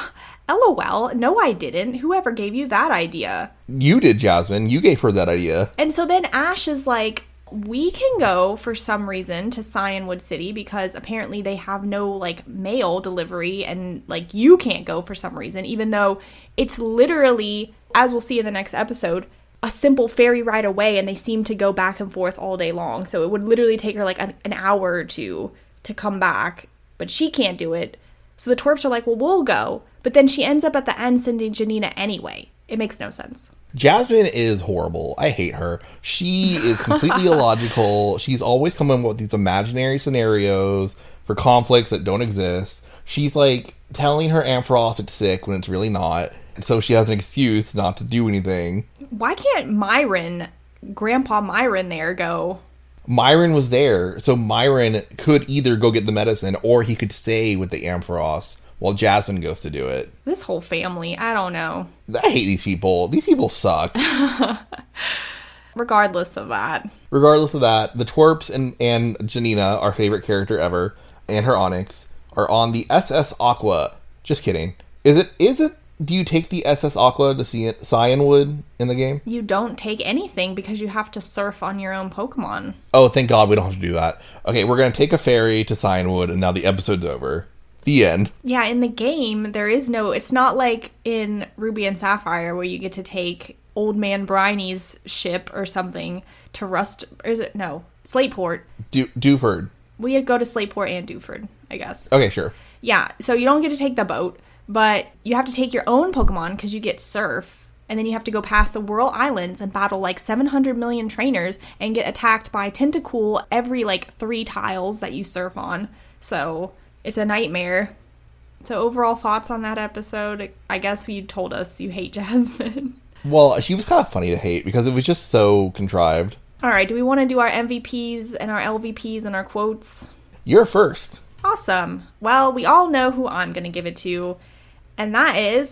LOL, no I didn't. Whoever gave you that idea? You did, Jasmine. You gave her that idea. And so then Ash is like, we can go for some reason to Cianwood City because apparently they have no, like, mail delivery and, like, you can't go for some reason, even though it's literally, as we'll see in the next episode, a simple ferry ride away and they seem to go back and forth all day long. So it would literally take her, like, an hour or two to come back, but she can't do it. So the twerps are like, well, we'll go. But then she ends up at the end sending Janina anyway. It makes no sense. Jasmine is horrible. I hate her. She is completely illogical. She's always coming up with these imaginary scenarios for conflicts that don't exist. She's like telling her Ampharos it's sick when it's really not. So she has an excuse not to do anything. Why can't Myron, Grandpa Myron there, go? Myron was there. So Myron could either go get the medicine or he could stay with the Ampharos while Jasmine goes to do it. This whole family, I don't know. I hate these people. These people suck. Regardless of that, the twerps and Janina, our favorite character ever, and her Onix, are on the SS Aqua. Just kidding. Is it? Do you take the SS Aqua to see Cianwood in the game? You don't take anything because you have to surf on your own Pokemon. Oh, thank God we don't have to do that. Okay, we're going to take a ferry to Cianwood, and now the episode's over. The end. Yeah, in the game, there is no... It's not like in Ruby and Sapphire where you get to take Old Man Briny's ship or something to Rust... Or is it? No. Slateport. Dewford. We go to Slateport and Dewford, I guess. Okay, sure. Yeah, so you don't get to take the boat, but you have to take your own Pokemon because you get Surf. And then you have to go past the Whirl Islands and battle like 700 million trainers and get attacked by Tentacool every like 3 tiles that you surf on. So... it's a nightmare. So overall thoughts on that episode? I guess you told us you hate Jasmine. Well, she was kind of funny to hate because it was just so contrived. All right, do we want to do our MVPs and our LVPs and our quotes? You're first. Awesome. Well, we all know who I'm going to give it to, and that is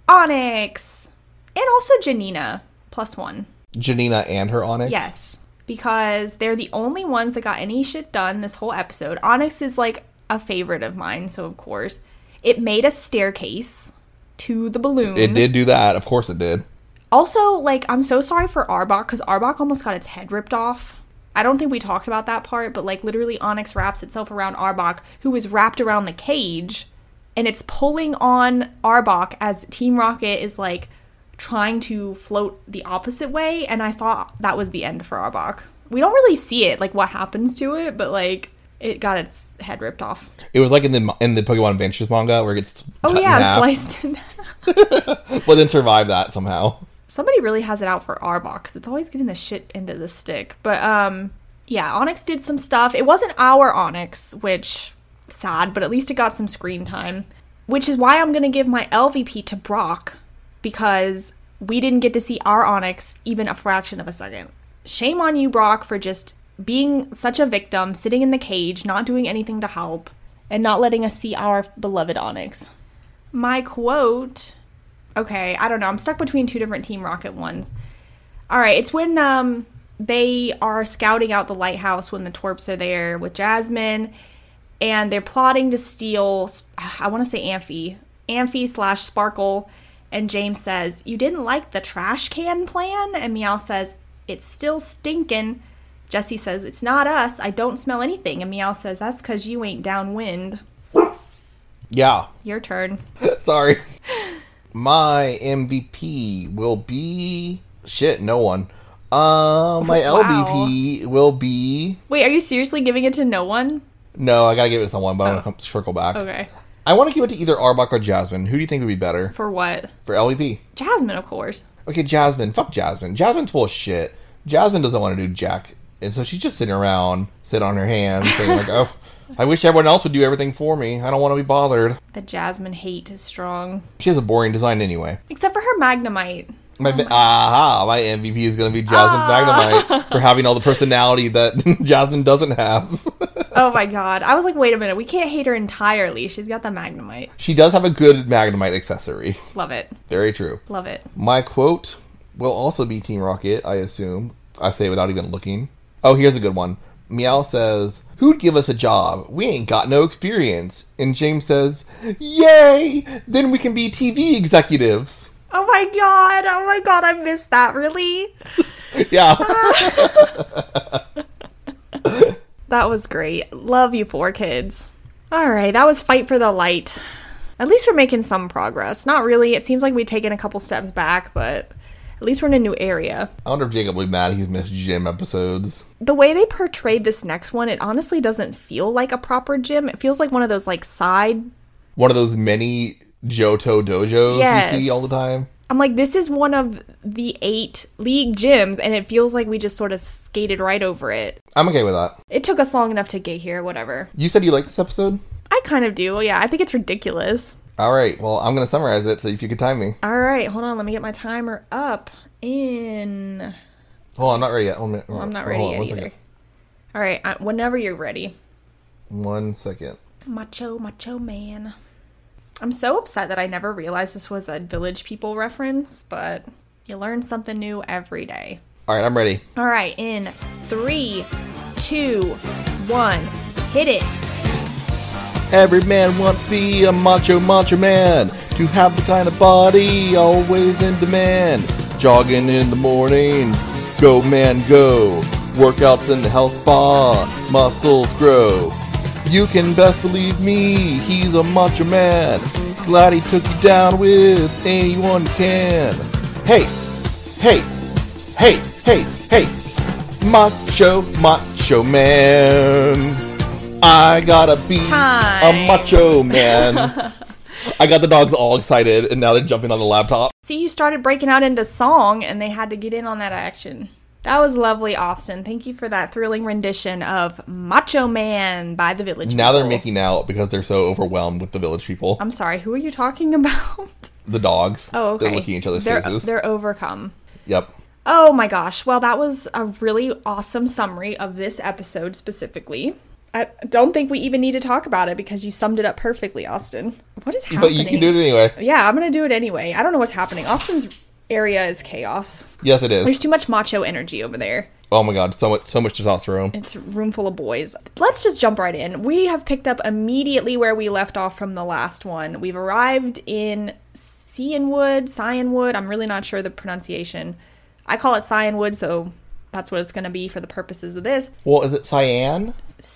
Onix. And also Janina, +1. Janina and her Onix? Yes, because they're the only ones that got any shit done this whole episode. Onix is like a favorite of mine, so of course. It made a staircase to the balloon. It did do that. Of course it did. Also, like, I'm so sorry for Arbok, because Arbok almost got its head ripped off. I don't think we talked about that part, but, like, literally Onix wraps itself around Arbok, who is wrapped around the cage, and it's pulling on Arbok as Team Rocket is, like, trying to float the opposite way, and I thought that was the end for Arbok. We don't really see it, like, what happens to it, but, like... it got its head ripped off. It was like in the Pokemon Adventures manga where it gets sliced in half. But then survived that somehow. Somebody really has it out for Arbok because it's always getting the shit into the stick. But Yeah, Onyx did some stuff. It wasn't our Onyx, which, sad, but at least it got some screen time. Which is why I'm going to give my LVP to Brock, because we didn't get to see our Onyx even a fraction of a second. Shame on you, Brock, for just being such a victim, sitting in the cage, not doing anything to help, and not letting us see our beloved Onyx. My quote... Okay, I don't know. I'm stuck between two different Team Rocket ones. All right, it's when they are scouting out the lighthouse when the twerps are there with Jasmine, and they're plotting to steal, I want to say Amphi/Sparkle, and James says, "You didn't like the trash can plan?" And Meow says, "It's still stinking." Jessie says, "It's not us. I don't smell anything." And Meow says, "That's because you ain't downwind." Yeah. Your turn. Sorry. My MVP will be... Shit, no one. My LVP will be... Wait, are you seriously giving it to no one? No, I gotta give it to someone, but I'm gonna circle back. Okay. I want to give it to either Arbok or Jasmine. Who do you think would be better? For what? For LVP. Jasmine, of course. Okay, Jasmine. Fuck Jasmine. Jasmine's full of shit. Jasmine doesn't want to do jack. And so she's just sitting around, sitting on her hands, saying like, oh... I wish everyone else would do everything for me. I don't want to be bothered. The Jasmine hate is strong. She has a boring design anyway. Except for her Magnemite. My MVP is going to be Jasmine Magnemite for having all the personality that Jasmine doesn't have. Oh my god. I was like, wait a minute. We can't hate her entirely. She's got the Magnemite. She does have a good Magnemite accessory. Love it. Very true. Love it. My quote will also be Team Rocket, I assume. I say it without even looking. Oh, here's a good one. Meow says, "Who'd give us a job? We ain't got no experience." And James says, "Yay! Then we can be TV executives." Oh my god, I missed that, really? Yeah. That was great. Love you 4Kids. Alright, that was Fight for the Light. At least we're making some progress. Not really, it seems like we've taken a couple steps back, but... At least we're in a new area. I wonder if Jacob will be mad he's missed gym episodes. The way they portrayed this next one, it honestly doesn't feel like a proper gym. It feels like one of those, like, side... One of those mini Johto dojos we see all the time. I'm like, this is one of the 8 league gyms, and it feels like we just sort of skated right over it. I'm okay with that. It took us long enough to get here, whatever. You said you liked this episode? I kind of do, yeah. I think it's ridiculous. All right, well, I'm going to summarize it, so if you could time me. All right, hold on. Let me get my timer up in... Hold on, I'm not ready yet. I'm not ready yet either. All right, whenever you're ready. 1 second. Macho man. I'm so upset that I never realized this was a Village People reference, but you learn something new every day. All right, I'm ready. All right, in 3, 2, 1, hit it. Every man wants to be a macho man, to have the kind of body always in demand. Jogging in the mornings, go man go. Workouts in the health spa, muscles grow. You can best believe me, he's a macho man. Glad he took you down with anyone who can. Hey, macho man. I gotta be a macho man. I got the dogs all excited, and now they're jumping on the laptop. See, you started breaking out into song, and they had to get in on that action. That was lovely, Austin. Thank you for that thrilling rendition of Macho Man by the Village People. Now they're making out because they're so overwhelmed with the Village People. I'm sorry, who are you talking about? The dogs. Oh, okay. They're looking at each other's faces. They're overcome. Yep. Oh my gosh. Well, that was a really awesome summary of this episode specifically. I don't think we even need to talk about it because you summed it up perfectly, Austin. What is happening? But you can do it anyway. Yeah, I'm going to do it anyway. I don't know what's happening. Austin's area is chaos. Yes, it is. There's too much macho energy over there. Oh my god, so much testosterone. It's a room full of boys. Let's just jump right in. We have picked up immediately where we left off from the last one. We've arrived in Cyanwood. I'm really not sure the pronunciation. I call it Cyanwood, so that's what it's going to be for the purposes of this. Well, is it Cyan?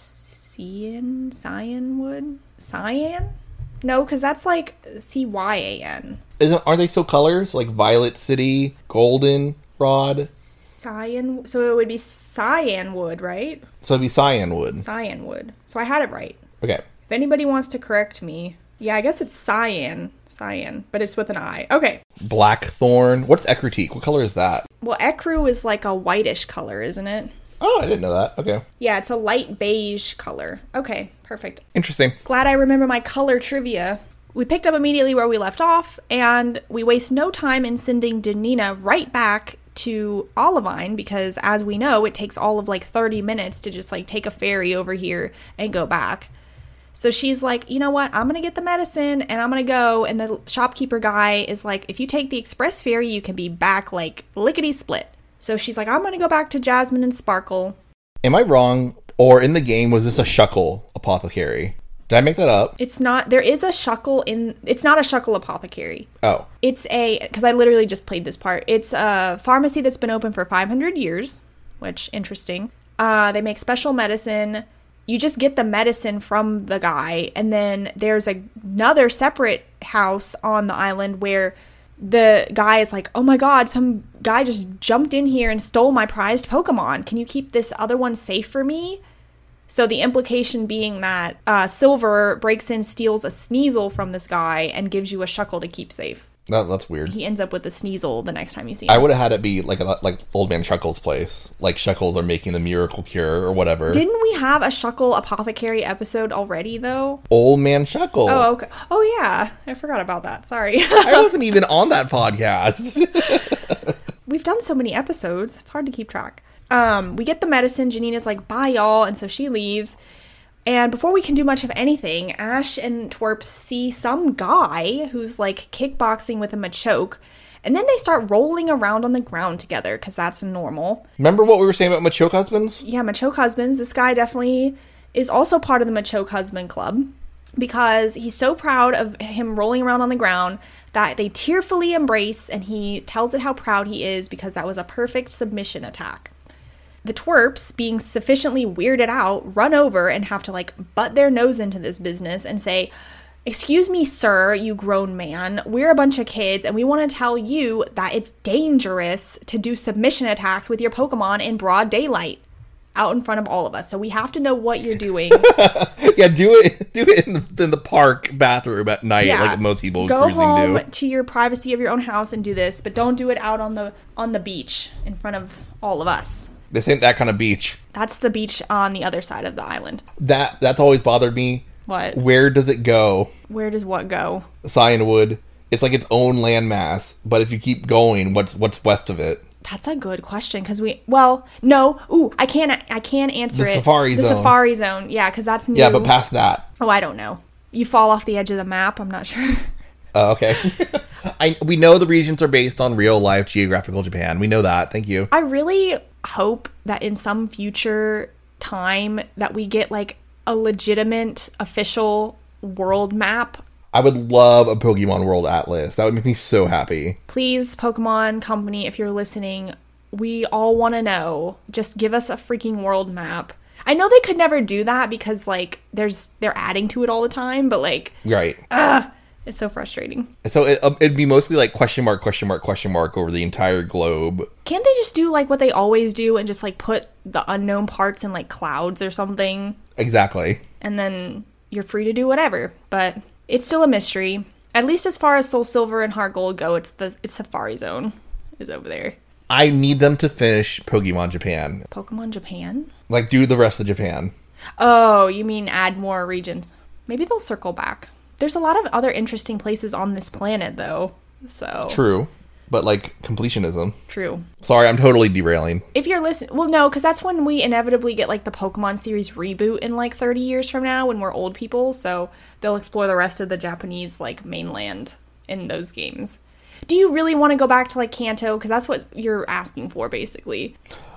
Cyanwood? Cyan? No, because that's like Cyan. Aren't they still colors? Like Violet City, Golden Rod? Cyan. So it would be Cyanwood, right? So it'd be Cyanwood. Cyanwood. So I had it right. Okay. If anybody wants to correct me, yeah, I guess it's Cyan, but it's with an I. Okay. Blackthorn. What's Ecruteak? What color is that? Well, Ecru is like a whitish color, isn't it? Oh, I didn't know that. Okay. Yeah, it's a light beige color. Okay, perfect. Interesting. Glad I remember my color trivia. We picked up immediately where we left off, and we waste no time in sending Danina right back to Olivine, because as we know, it takes all of like 30 minutes to just like take a ferry over here and go back. So she's like, you know what, I'm gonna get the medicine and I'm gonna go. And the shopkeeper guy is like, if you take the express ferry, you can be back like lickety split. So she's like, I'm gonna go back to Jasmine and Sparkle. Am I wrong? Or in the game, was this a Shuckle apothecary? Did I make that up? It's not. There is a Shuckle in. It's not a Shuckle apothecary. Oh. It's because I literally just played this part. It's a pharmacy that's been open for 500 years, which, interesting. They make special medicine. You just get the medicine from the guy, and then there's another separate house on the island where the guy is like, oh my god, some guy just jumped in here and stole my prized Pokemon. Can you keep this other one safe for me? So the implication being that Silver breaks in, steals a Sneasel from this guy, and gives you a Shuckle to keep safe. That's weird. He ends up with a Sneasel the next time you see him. I would have had it be like Old Man Shuckle's place. Like Shuckles are making the miracle cure or whatever. Didn't we have a Shuckle apothecary episode already, though? Old Man Shuckle. Oh, okay. Oh, yeah. I forgot about that. Sorry. I wasn't even on that podcast. We've done so many episodes. It's hard to keep track. We get the medicine. Janina's like, bye, y'all. And so she leaves. And before we can do much of anything, Ash and Twerp see some guy who's like kickboxing with a Machoke. And then they start rolling around on the ground together, because that's normal. Remember what we were saying about Machoke husbands? Yeah, Machoke husbands. This guy definitely is also part of the Machoke husband club, because he's so proud of him rolling around on the ground that they tearfully embrace, and he tells it how proud he is because that was a perfect submission attack. The twerps, being sufficiently weirded out, run over and have to like butt their nose into this business and say, excuse me, sir, you grown man, we're a bunch of kids and we want to tell you that it's dangerous to do submission attacks with your Pokemon in broad daylight out in front of all of us. So we have to know what you're doing. Yeah, do it in the park bathroom at night, like most people go cruising home do. To your privacy of your own house and do this, but don't do it out on the beach in front of all of us. This ain't that kind of beach. That's the beach on the other side of the island. That's always bothered me. What? Where does it go? Where does what go? Cyanwood. It's like its own landmass, but if you keep going, what's west of it? That's a good question, because no. Ooh, I can answer it. The Safari Zone. Yeah, because that's new. Yeah, but past that. Oh, I don't know. You fall off the edge of the map. I'm not sure. Oh, okay. We know the regions are based on real life geographical Japan. We know that. Thank you. I really hope that in some future time that we get like a legitimate official world map. I would love a Pokemon World Atlas. That would make me so happy. Please, Pokemon Company, if you're listening, we all want to know. Just give us a freaking world map. I know they could never do that because like they're adding to it all the time, but like right. It's so frustrating. So it'd be mostly like question mark over the entire globe. Can't they just do like what they always do and just like put the unknown parts in like clouds or something? Exactly. And then you're free to do whatever. But it's still a mystery. At least as far as Soul Silver and Heart Gold go, it's Safari Zone is over there. I need them to finish Pokemon Japan. Pokemon Japan? Like do the rest of Japan. Oh, you mean add more regions. Maybe they'll circle back. There's a lot of other interesting places on this planet, though, so... True, but, like, completionism. True. Sorry, I'm totally derailing. If you're listening... Well, no, because that's when we inevitably get, like, the Pokemon series reboot in, like, 30 years from now when we're old people, so they'll explore the rest of the Japanese, like, mainland in those games. Do you really want to go back to, like, Kanto? Because that's what you're asking for, basically.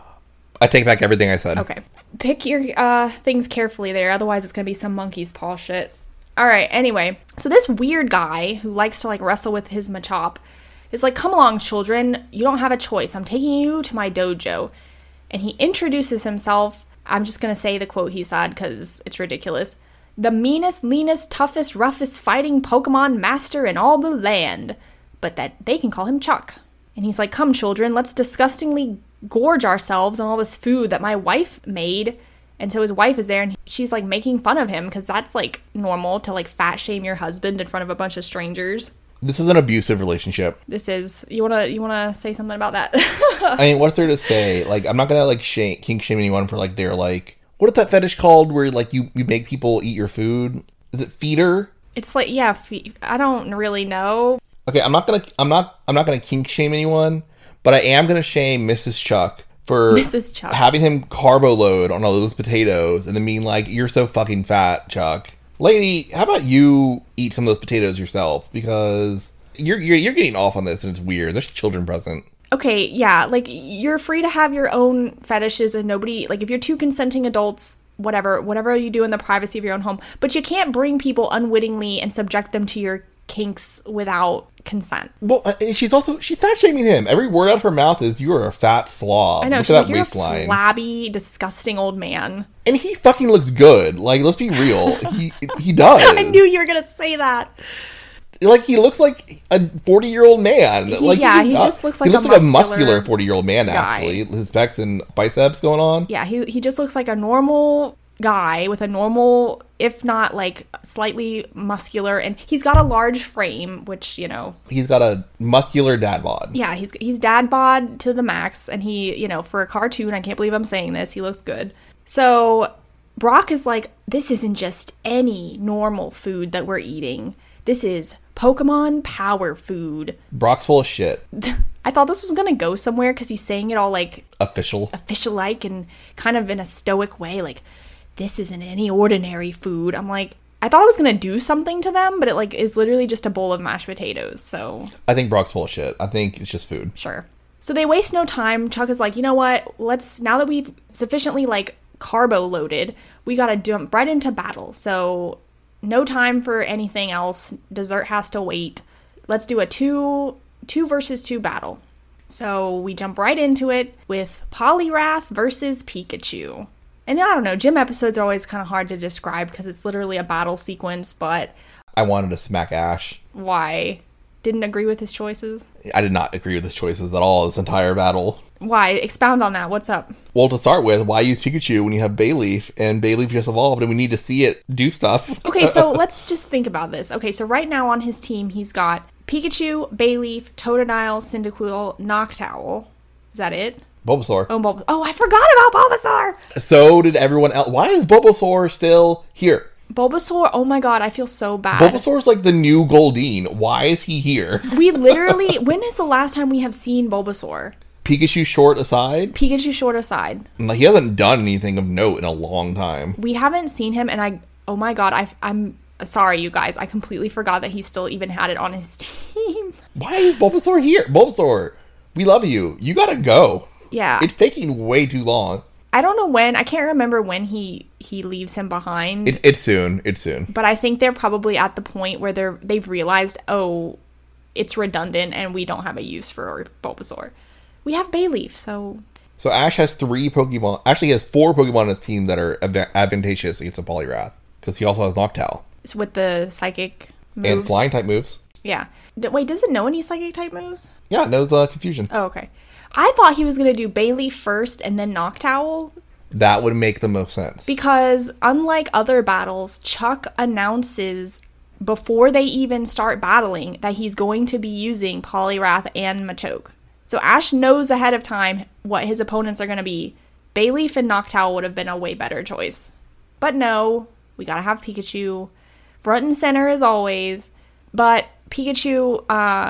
I take back everything I said. Okay. Pick your things carefully there, otherwise it's going to be some monkey's paw shit. Alright, anyway, so this weird guy who likes to like wrestle with his Machop is like, come along children, you don't have a choice, I'm taking you to my dojo. And he introduces himself, I'm just gonna say the quote he said because it's ridiculous, the meanest, leanest, toughest, roughest fighting Pokemon master in all the land, but that they can call him Chuck. And he's like, come children, let's disgustingly gorge ourselves on all this food that my wife made. And so his wife is there and she's like making fun of him because that's like normal to like fat shame your husband in front of a bunch of strangers. This is an abusive relationship. This is. You wanna say something about that? I mean, what's there to say? Like, I'm not gonna like kink shame anyone for like their like, what is that fetish called where like you make people eat your food? Is it feeder? It's like, yeah, I don't really know. Okay, I'm not gonna kink shame anyone, but I am gonna shame Mrs. Chuck for having him carbo load on all those potatoes and then being like, "You're so fucking fat, Chuck." Lady, how about you eat some of those potatoes yourself? Because you're getting off on this and it's weird. There's children present. Okay, yeah, like, you're free to have your own fetishes and nobody, like, if you're two consenting adults, whatever you do in the privacy of your own home, but you can't bring people unwittingly and subject them to your kinks without consent. Well, she's fat shaming him. Every word out of her mouth is, "You are a fat slob." I know, Look she's at like, that "You're waistline. a flabby, disgusing old man." And he fucking looks good. Like, let's be real. He does. I knew you were gonna say that. Like, he looks like a 40-year-old man. He Just looks like a muscular 40-year-old man, guy. actually. His pecs and biceps going on. Yeah, he just looks like a normal guy with a normal, if not like slightly muscular, and he's got a large frame, which, you know, he's got a muscular dad bod. Yeah, he's dad bod to the max, and he, you know, for a cartoon, I can't believe I'm saying this, he looks good. So Brock is like, this isn't just any normal food that we're eating. This is Pokemon power food. Brock's full of shit. I thought this was gonna go somewhere because he's saying it all like official-like, and kind of in a stoic way, like, this isn't any ordinary food. I'm like, I thought I was gonna do something to them, but it like is literally just a bowl of mashed potatoes. So I think Brock's full of shit. I think it's just food. Sure. So they waste no time. Chuck is like, you know what? Now that we've sufficiently like carbo loaded, we gotta jump right into battle. So no time for anything else. Dessert has to wait. Let's do a two versus two battle. So we jump right into it with Poliwrath versus Pikachu. And I don't know, gym episodes are always kind of hard to describe because it's literally a battle sequence, but... I wanted to smack Ash. Why? Didn't agree with his choices? I did not agree with his choices at all this entire battle. Why? Expound on that. What's up? Well, to start with, why use Pikachu when you have Bayleaf, and Bayleaf just evolved, and we need to see it do stuff? Okay, so let's just think about this. Okay, so right now on his team, he's got Pikachu, Bayleaf, Totodile, Cyndaquil, Noctowl. Is that it? Bulbasaur. Oh, I forgot about Bulbasaur! So did everyone else. Why is Bulbasaur still here? Bulbasaur, oh my god, I feel so bad. Bulbasaur's like the new Goldeen. Why is he here? We literally... When is the last time we have seen Bulbasaur? Pikachu short aside? Pikachu short aside. Like, he hasn't done anything of note in a long time. We haven't seen him, and oh my god, I'm sorry, you guys. I completely forgot that he still even had it on his team. Why is Bulbasaur here? Bulbasaur, we love you. You gotta go. Yeah. It's taking way too long. I don't know when. I can't remember when he leaves him behind. It's soon. But I think they're probably at the point where they've realized, oh, it's redundant and we don't have a use for Bulbasaur. We have Bayleaf, so... So Ash has 3 Pokemon. Actually, he has 4 Pokemon in his team that are advantageous against a Poliwrath. Because he also has Noctowl. So with the psychic moves. And flying type moves. Yeah. Wait, does it know any psychic type moves? Yeah, it knows Confusion. Oh, okay. I thought he was going to do Bayleaf first and then Noctowl. That would make the most sense. Because unlike other battles, Chuck announces before they even start battling that he's going to be using Poliwrath and Machoke. So Ash knows ahead of time what his opponents are going to be. Bayleaf and Noctowl would have been a way better choice. But no, we got to have Pikachu. Front and center as always. But Pikachu...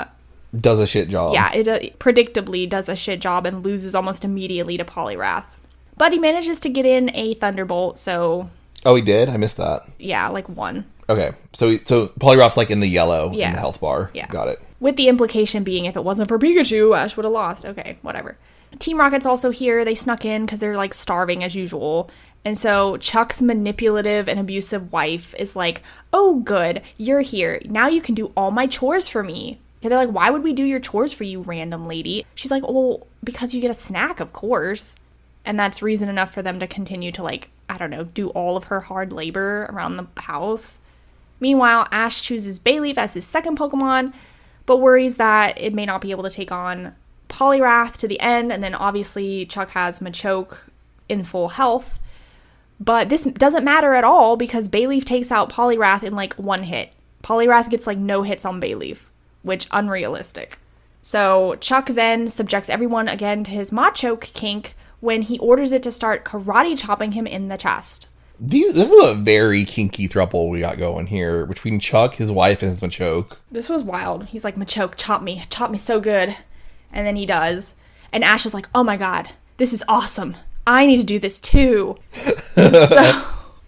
does a shit job. Yeah, it predictably does a shit job and loses almost immediately to Poliwrath. But he manages to get in a Thunderbolt, so... Oh, he did? I missed that. Yeah, like 1. Okay, so Poliwrath's like in the yellow in the health bar. Yeah. Got it. With the implication being if it wasn't for Pikachu, Ash would have lost. Okay, whatever. Team Rocket's also here. They snuck in because they're like starving as usual. And so Chuck's manipulative and abusive wife is like, oh, good, you're here. Now you can do all my chores for me. And they're like, why would we do your chores for you, random lady? She's like, well, because you get a snack, of course. And that's reason enough for them to continue to, like, I don't know, do all of her hard labor around the house. Meanwhile, Ash chooses Bayleaf as his second Pokemon, but worries that it may not be able to take on Poliwrath to the end. And then obviously Chuck has Machoke in full health. But this doesn't matter at all because Bayleaf takes out Poliwrath in, like, 1 hit. Poliwrath gets, like, no hits on Bayleaf. which unrealistic. So Chuck then subjects everyone again to his Machoke kink when he orders it to start karate chopping him in the chest. This is a very kinky throuple we got going here between Chuck, his wife, and his Machoke. This was wild. He's like, Machoke, chop me so good. And then he does. And Ash is like, oh my god, this is awesome. I need to do this too. So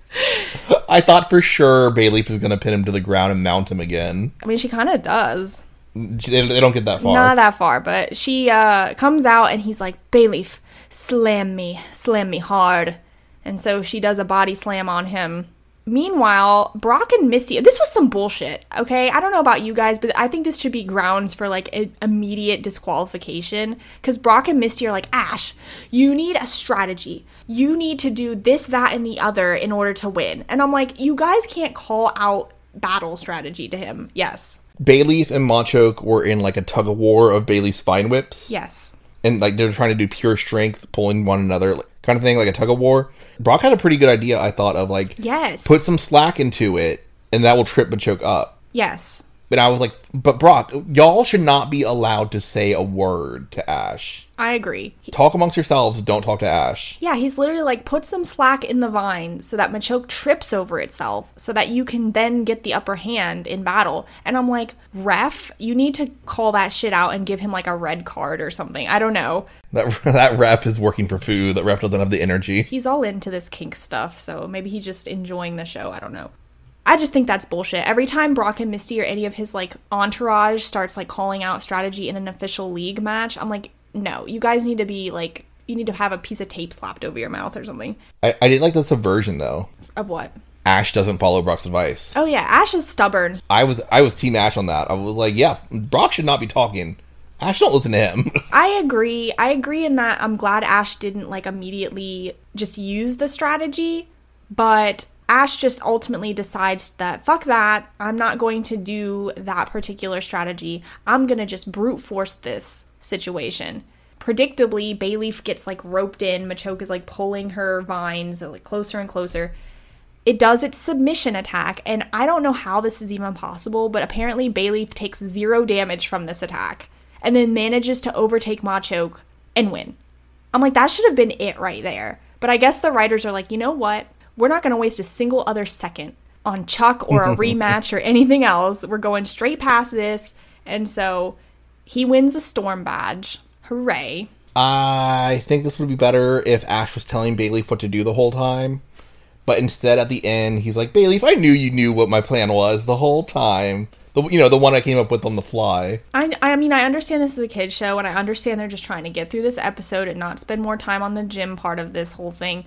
I thought for sure Bayleaf was going to pin him to the ground and mount him again. I mean, she kind of does. They don't get that far. Not that far, but she comes out and he's like, Bayleaf, slam me hard. And so she does a body slam on him. Meanwhile, Brock and Misty, this was some bullshit, okay? I don't know about you guys, but I think this should be grounds for, like, an immediate disqualification. Because Brock and Misty are like, Ash, you need a strategy. You need to do this, that, and the other in order to win. And I'm like, you guys can't call out battle strategy to him. Yes. Bayleaf and Machoke were in, like, a tug-of-war of Bayleaf's spine whips. Yes. And, like, they're trying to do pure strength, pulling one another, kind of thing, like a tug-of-war. Brock had a pretty good idea, I thought, of, like, yes, put some slack into it, and that will trip Machoke up. Yes. And I was like, but Brock, y'all should not be allowed to say a word to Ash. I agree. Talk amongst yourselves, don't talk to Ash. Yeah, he's literally like, put some slack in the vine so that Machoke trips over itself so that you can then get the upper hand in battle. And I'm like, ref, you need to call that shit out and give him like a red card or something. I don't know. That ref is working for food. That ref doesn't have the energy. He's all into this kink stuff, so maybe he's just enjoying the show. I don't know. I just think that's bullshit. Every time Brock and Misty or any of his, like, entourage starts, like, calling out strategy in an official league match, I'm like, no, you guys need to be, like, you need to have a piece of tape slapped over your mouth or something. I did like the subversion, though. Of what? Ash doesn't follow Brock's advice. Oh, yeah, Ash is stubborn. I was Team Ash on that. I was like, yeah, Brock should not be talking. Ash, don't listen to him. I agree in that I'm glad Ash didn't, like, immediately just use the strategy, but Ash just ultimately decides that, fuck that, I'm not going to do that particular strategy. I'm going to just brute force this situation. Predictably, Bayleaf gets, like, roped in. Machoke is, like, pulling her vines, like, closer and closer. It does its submission attack, and I don't know how this is even possible, but apparently Bayleaf takes 0 damage from this attack, and then manages to overtake Machoke and win. I'm like, that should have been it right there. But I guess the writers are like, you know what? We're not going to waste a single other second on Chuck or a rematch or anything else. We're going straight past this. And so he wins a Storm Badge. Hooray. I think this would be better if Ash was telling Bayleaf what to do the whole time. But instead, at the end, he's like, Bayleaf, I knew you knew what my plan was the whole time. The one I came up with on the fly. I mean, I understand this is a kid's show, and I understand they're just trying to get through this episode and not spend more time on the gym part of this whole thing.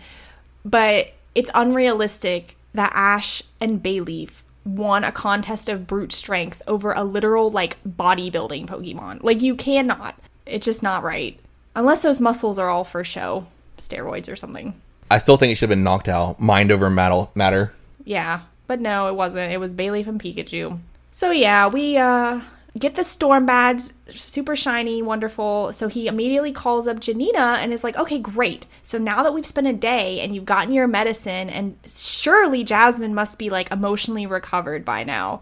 But it's unrealistic that Ash and Bayleaf won a contest of brute strength over a literal, like, bodybuilding Pokemon. Like, you cannot. It's just not right. Unless those muscles are all for show. Steroids or something. I still think it should have been knocked out. Mind over matter. Yeah. But no, it wasn't. It was Bayleaf and Pikachu. So yeah, we get the Storm Badge, super shiny, wonderful. So he immediately calls up Janina and is like, okay, great. So now that we've spent a day and you've gotten your medicine, and surely Jasmine must be, like, emotionally recovered by now.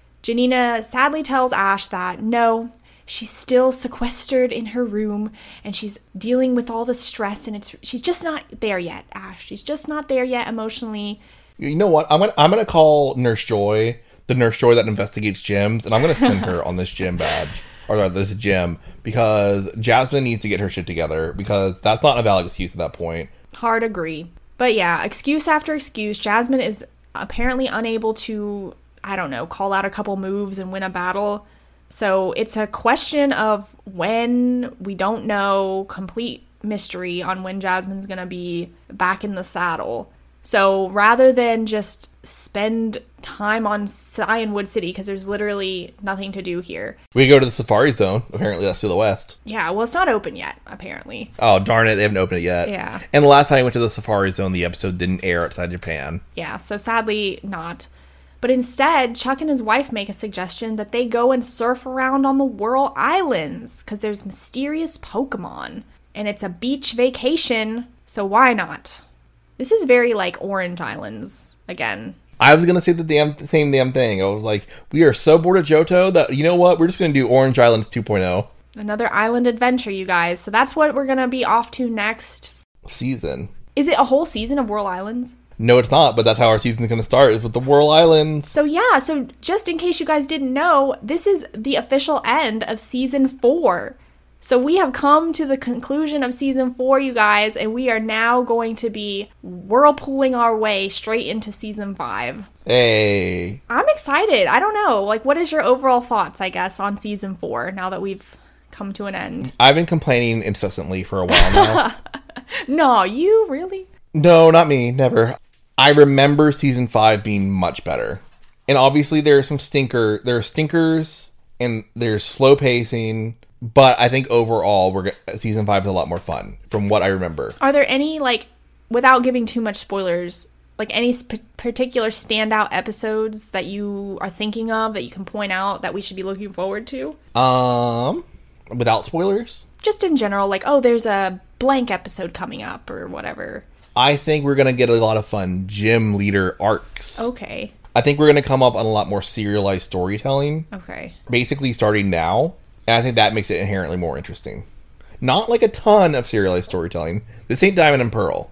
Janina sadly tells Ash that no, she's still sequestered in her room and she's dealing with all the stress, and she's just not there yet, Ash. She's just not there yet emotionally. You know what? I'm gonna call Nurse Joy, the Nurse Joy that investigates gyms, and I'm going to send her on this gym badge, or this gym, because Jasmine needs to get her shit together, because that's not a valid excuse at that point. Hard agree. But yeah, excuse after excuse, Jasmine is apparently unable to, I don't know, call out a couple moves and win a battle. So it's a question of when, we don't know, complete mystery on when Jasmine's going to be back in the saddle. So rather than just spend time on Cyanwood City, because there's literally nothing to do here. We go to the Safari Zone. Apparently that's to the west. Yeah, well, it's not open yet, apparently. Oh, darn it. They haven't opened it yet. Yeah. And the last time I went to the Safari Zone, the episode didn't air outside Japan. Yeah, so sadly not. But instead, Chuck and his wife make a suggestion that they go and surf around on the Whirl Islands, because there's mysterious Pokemon. And it's a beach vacation, so why not? This is very like Orange Islands again. I was going to say the same damn thing. I was like, we are so bored of Johto that, you know what? We're just going to do Orange Islands 2.0. Another island adventure, you guys. So that's what we're going to be off to next season. Is it a whole season of Whirl Islands? No, it's not, but that's how our season's going to start, is with the Whirl Islands. So yeah, so just in case you guys didn't know, this is the official end of Season 4. So we have come to the conclusion of Season 4, you guys, and we are now going to be whirlpooling our way straight into Season 5. Hey. I'm excited. I don't know. Like, what is your overall thoughts, I guess, on Season 4, now that we've come to an end? I've been complaining incessantly for a while now. No, you really? No, not me. Never. I remember Season 5 being much better. And obviously there are stinkers, and there's slow pacing, but I think overall Season 5 is a lot more fun, from what I remember. Are there any, like, without giving too much spoilers, like any particular standout episodes that you are thinking of that you can point out that we should be looking forward to? Without spoilers? Just in general, like, oh, there's a blank episode coming up or whatever. I think we're going to get a lot of fun gym leader arcs. Okay. I think we're going to come up on a lot more serialized storytelling. Okay. Basically starting now. And I think that makes it inherently more interesting. Not like a ton of serialized storytelling. This ain't Diamond and Pearl.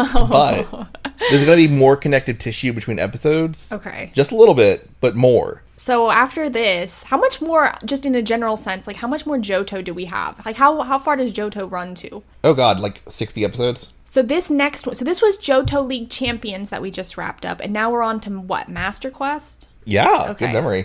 But there's going to be more connective tissue between episodes. Okay. Just a little bit, but more. So after this, how much more, just in a general sense, like how much more Johto do we have? Like how far does Johto run to? Oh god, like 60 episodes? So this next one, so this was Johto League Champions that we just wrapped up, and now we're on to what, Master Quest? Yeah, okay. Good memory.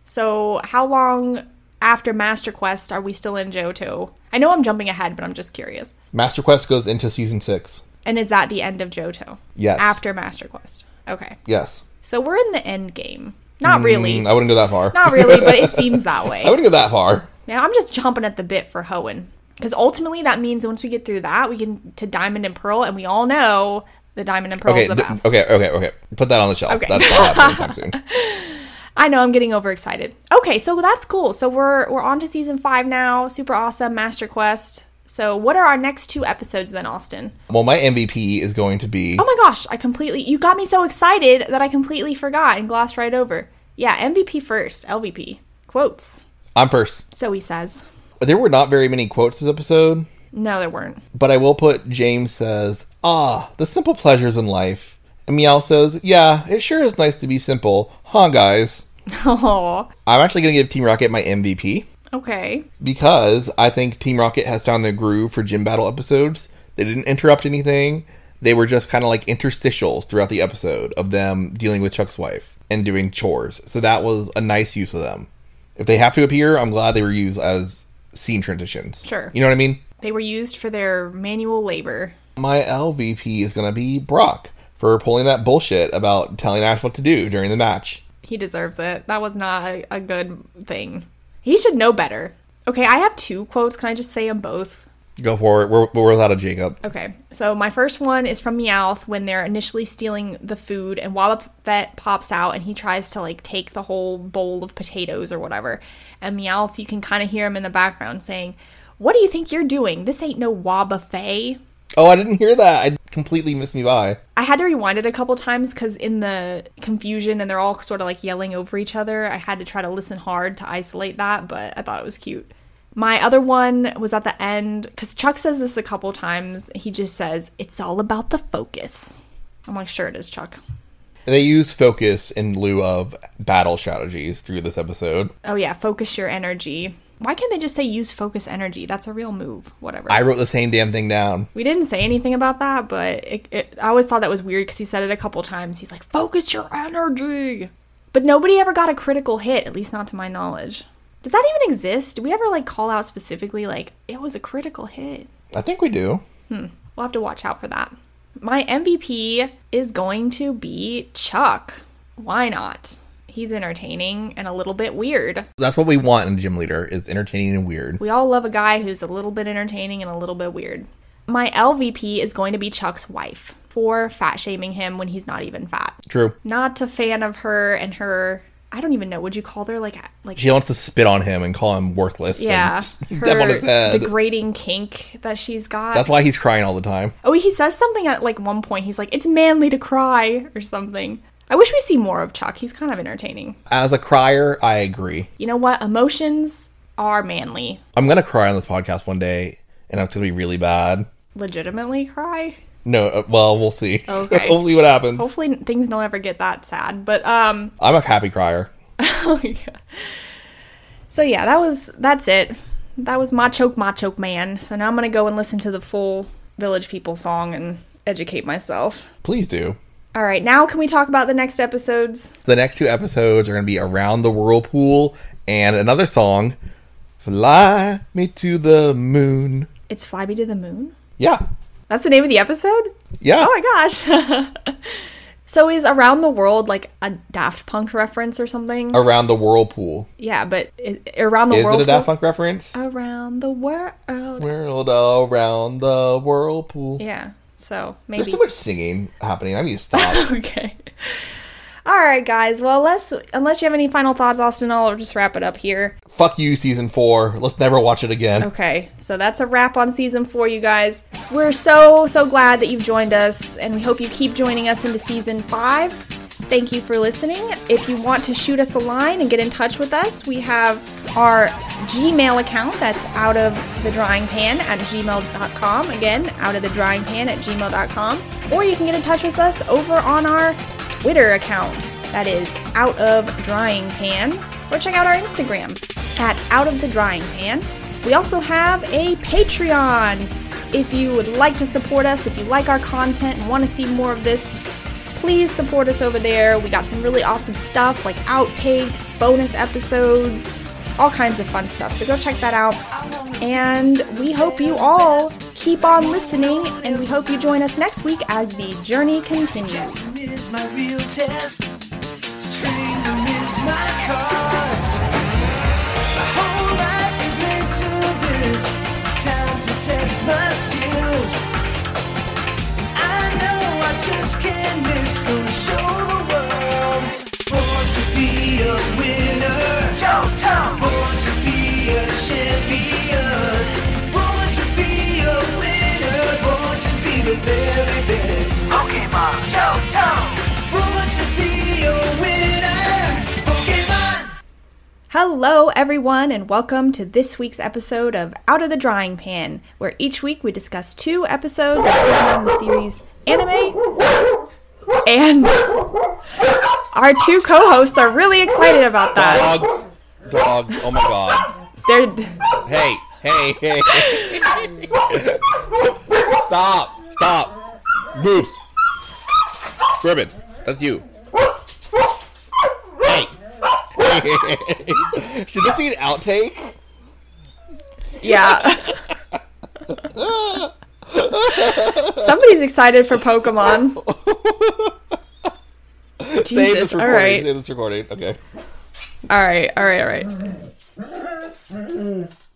So how long after Master Quest are we still in Johto? I know I'm jumping ahead, but I'm just curious. Master Quest goes into Season 6. And is that the end of Johto? Yes. After Master Quest. Okay. Yes. So we're in the end game. Not really. I wouldn't go that far. Not really, but it seems that way. I wouldn't go that far. Yeah, I'm just chomping at the bit for Hoenn. Because ultimately that means that once we get through that, we get to Diamond and Pearl, and we all know the Diamond and Pearl is the best. Okay. Put that on the shelf. Okay. That's not happening anytime soon. I know, I'm getting overexcited. Okay, so that's cool. So we're on to Season 5 now. Super awesome. Master Quest. So what are our next 2 episodes then, Austin? Well, my MVP is going to be... Oh my gosh, you got me so excited that I completely forgot and glossed right over. Yeah, MVP first, LVP. Quotes. I'm first. So he says. There were not very many quotes this episode. No, there weren't. But I will put, James says, the simple pleasures in life. And Meow says, yeah, it sure is nice to be simple. Huh, guys? Oh. I'm actually going to give Team Rocket my MVP. Okay. Because I think Team Rocket has found their groove for gym battle episodes. They didn't interrupt anything. They were just kind of like interstitials throughout the episode of them dealing with Chuck's wife and doing chores. So that was a nice use of them. If they have to appear, I'm glad they were used as scene transitions. Sure. You know what I mean? They were used for their manual labor. My LVP is going to be Brock for pulling that bullshit about telling Ash what to do during the match. He deserves it. That was not a good thing. He should know better. Okay, I have 2 quotes. Can I just say them both? Go for it. We're without a Jacob. Okay, so my first one is from Meowth when they're initially stealing the food, and Wobbuffet pops out and he tries to like take the whole bowl of potatoes or whatever. And Meowth, you can kind of hear him in the background saying, "What do you think you're doing? This ain't no Wobbuffet." Oh, I didn't hear that. I completely missed me by. I had to rewind it a couple times because in the confusion and they're all sort of like yelling over each other, I had to try to listen hard to isolate that, but I thought it was cute. My other one was at the end, because Chuck says this a couple times. He just says, "It's all about the focus." I'm like, sure it is, Chuck. They use focus in lieu of battle strategies through this episode. Oh yeah, focus your energy. Why can't they just say use focus energy? That's a real move. Whatever. I wrote the same damn thing down. We didn't say anything about that, but I always thought that was weird because he said it a couple times. He's like, focus your energy. But nobody ever got a critical hit, at least not to my knowledge. Does that even exist? Do we ever like call out specifically like it was a critical hit? I think we do. We'll have to watch out for that. My MVP is going to be Chuck. Why not? He's entertaining and a little bit weird. That's what we want in a gym leader, is entertaining and weird. We all love a guy who's a little bit entertaining and a little bit weird. My LVP is going to be Chuck's wife for fat shaming him when he's not even fat. True. Not a fan of her and her, I don't even know, would you call her like she wants to spit on him and call him worthless. Yeah. Step on his head. Degrading kink that she's got. That's why he's crying all the time. Oh, he says something at like one point. He's like, "It's manly to cry," or something. I wish we see more of Chuck. He's kind of entertaining. As a crier, I agree. You know what? Emotions are manly. I'm going to cry on this podcast one day, and it's going to be really bad. Legitimately cry? No, well, we'll see. Okay. We'll see what happens. Hopefully things don't ever get that sad, but I'm a happy crier. Oh my God. So yeah, that's it. That was Machoke Man. So now I'm going to go and listen to the full Village People song and educate myself. Please do. All right, now can we talk about the next episodes? The next 2 episodes are going to be Around the Whirlpool and another song, Fly Me to the Moon. It's Fly Me to the Moon? Yeah. That's the name of the episode? Yeah. Oh my gosh. So is Around the World like a Daft Punk reference or something? Around the Whirlpool. Yeah, but Around the Whirlpool? Is it a Daft Punk reference? Around the world. Around the whirlpool. Yeah, so maybe. There's so much singing happening. I need to stop. Okay. All right, guys. Well, unless you have any final thoughts, Austin, I'll just wrap it up here. Fuck you, season 4. Let's never watch it again. Okay, so that's a wrap on season 4, you guys. We're so glad that you've joined us, and we hope you keep joining us into season 5. Thank you for listening. If you want to shoot us a line and get in touch with us, we have our Gmail account. That's outofthedryingpan@gmail.com. Again, outofthedryingpan@gmail.com. Or you can get in touch with us over on our Twitter account. That is Out of Drying Pan. Or check out our Instagram at Out of the Drying Pan. We also have a Patreon. If you would like to support us, if you like our content and want to see more of this, please support us over there. We got some really awesome stuff like outtakes, bonus episodes, all kinds of fun stuff. So go check that out. And we hope you all keep on listening, and we hope you join us next week as the journey continues. Is my real test. Train them is my cause. My whole life is linked to this. Time to test my skills. I know I just can't miss. Gonna show the world. Born to be a winner. Born to be a champion. Born to be a winner. Born to be the very best. Pokemon. Born to be a winner. Pokemon. Hello, everyone, and welcome to this week's episode of Out of the Drying Pan, where each week we discuss 2 episodes of the series anime. And our 2 co-hosts are really excited about that. Dogs. Oh my God. They're Hey. Stop. Moose. Ribbon. That's you. Hey. Should this be an outtake? yeah. Somebody's excited for Pokemon. Jesus. All right. Save this recording. Okay. All right.